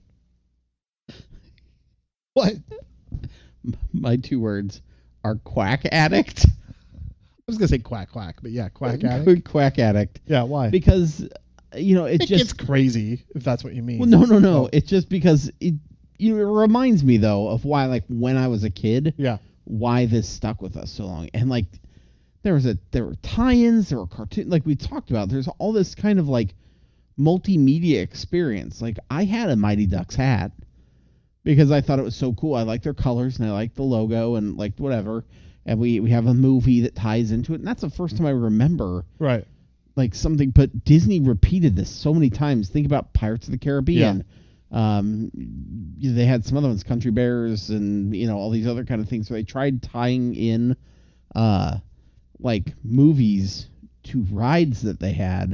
A: What?
B: My 2 words are quack addict.
A: I was gonna say quack quack, but yeah, quack addict.
B: Quack addict.
A: Yeah, why?
B: Because it
A: It
B: just
A: gets crazy if that's what you mean.
B: Well, no.
A: Oh.
B: It's just because it reminds me though of why, like, when I was a kid,
A: Yeah.
B: why this stuck with us so long. And like, there were tie-ins, there were cartoons, like we talked about. There's all this kind of like multimedia experience. Like, I had a Mighty Ducks hat because I thought it was so cool. I liked their colors and I liked the logo and like whatever. And we have a movie that ties into it, and that's the first time I remember
A: Right.
B: like something. But Disney repeated this so many times. Think about Pirates of the Caribbean, They had some other ones, Country Bears, and all these other kind of things. So they tried tying in like movies to rides that they had.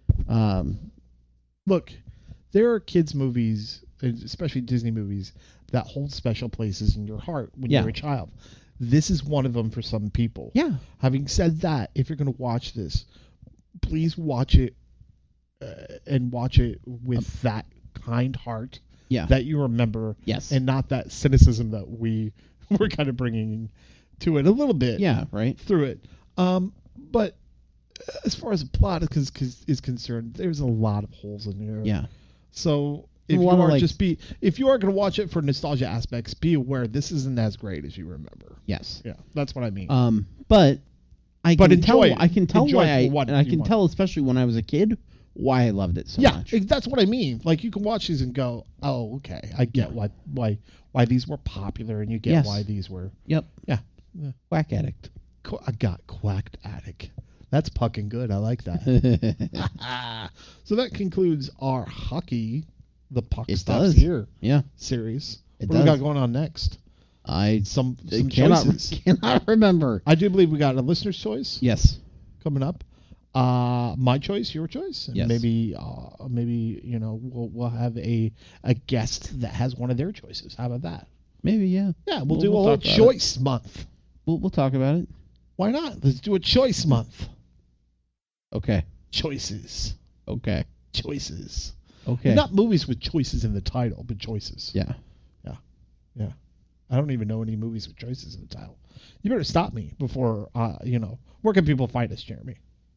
A: Look, there are kids' movies, especially Disney movies, that hold special places in your heart when you're a child. This is one of them for some people.
B: Yeah.
A: Having said that, if you're going to watch this, please watch it and watch it with that kind heart that you remember.
B: Yes.
A: And not that cynicism that we're kind of bringing to it a little bit.
B: Yeah, right.
A: Through it. But as far as the plot is concerned, there's a lot of holes in there.
B: Yeah.
A: So if you are going to watch it for nostalgia aspects, be aware this isn't as great as you remember.
B: Yes.
A: Yeah, that's what I mean.
B: But I can tell
A: enjoy
B: I can tell, especially when I was a kid, why I loved it so much.
A: Yeah, that's what I mean. Like, you can watch these and go, "Oh, okay, I get why these were popular, and you get why these were."
B: Yep.
A: Yeah.
B: Quack Addict.
A: I got Quacked Addict. That's fucking good. I like that. So that concludes our hockey. The puck stops here.
B: Yeah.
A: Series.
B: What
A: do we got going on next?
B: Some
A: choices.
B: Cannot remember.
A: I do believe we got a listener's choice.
B: Yes.
A: Coming up. My choice, your choice. And
B: yes.
A: Maybe we'll have a guest that has one of their choices. How about that?
B: Maybe, yeah.
A: Yeah, we'll do a whole choice month.
B: We'll talk about it.
A: Why not? Let's do a choice month.
B: Okay.
A: Choices.
B: Okay.
A: Choices.
B: Okay.
A: And not movies with choices in the title, but choices.
B: Yeah.
A: Yeah. I don't even know any movies with choices in the title. You better stop me before, where can people find us, Jeremy?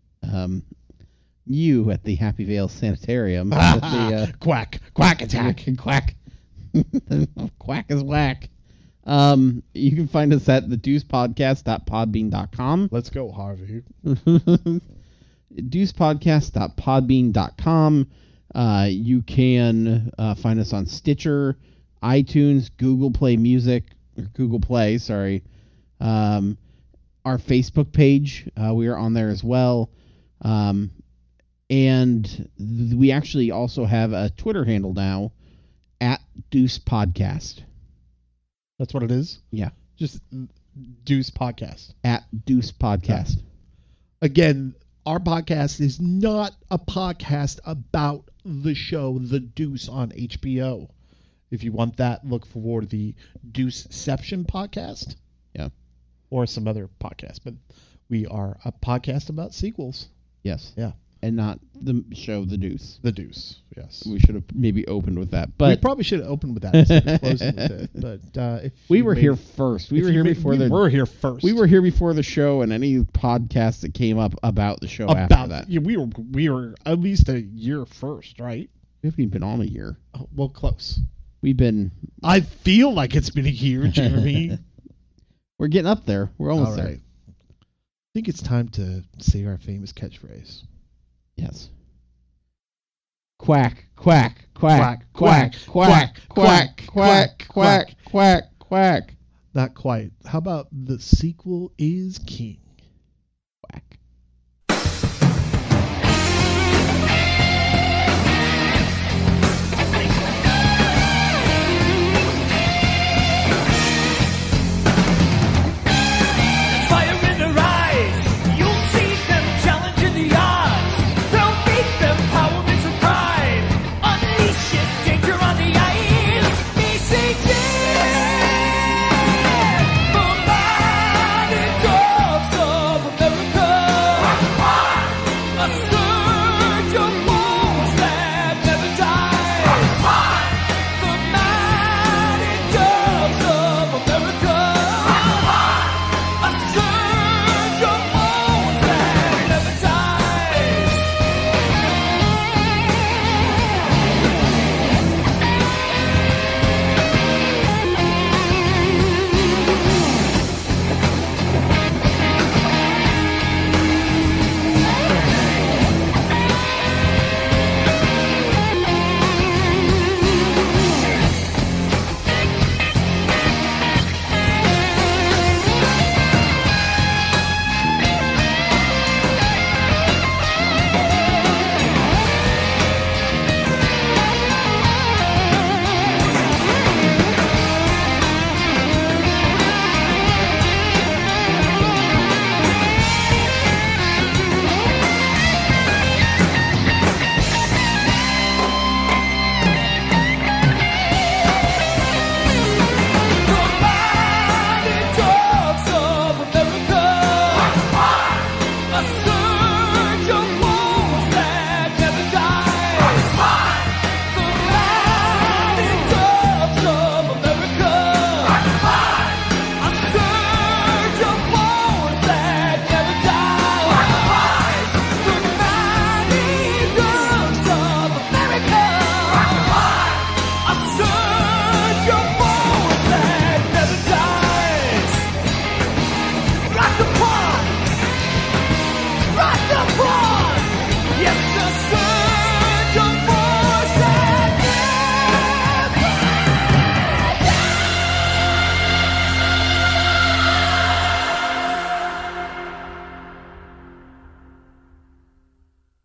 B: You at the Happy Vale Sanitarium.
A: Quack attack.
B: Quack. Quack is whack. You can find us at thedeucepodcast.podbean.com.
A: Let's go, Harvey.
B: Deucepodcast.podbean.com. You can find us on Stitcher, iTunes, Google Play, sorry. Our Facebook page, we are on there as well. And we actually also have a Twitter handle now, at Deuce Podcast.
A: That's what it is?
B: Yeah.
A: Just Deuce Podcast.
B: At Deuce Podcast.
A: Again, our podcast is not a podcast about the show The Deuce on HBO. If you want that, look for the Deuceception podcast.
B: Yeah.
A: Or some other podcast. But we are a podcast about sequels.
B: Yes.
A: Yeah.
B: And not the show The Deuce.
A: The Deuce, yes.
B: We should have maybe opened with that. But
A: we probably should have opened with that instead of closing with it. But if
B: we were here first. We were here before the show and any podcast that came up about the show after that.
A: Yeah, we were at least a year first, right?
B: We haven't even been on a year.
A: Oh, well, close.
B: I
A: feel like it's been a year, Jeremy.
B: We're getting up there. We're almost there.
A: I think it's time to say our famous catchphrase.
B: Yes. Quack, quack, quack, quack, quack, quack, quack, quack, quack, quack.
A: Not quite. How about the sequel is king?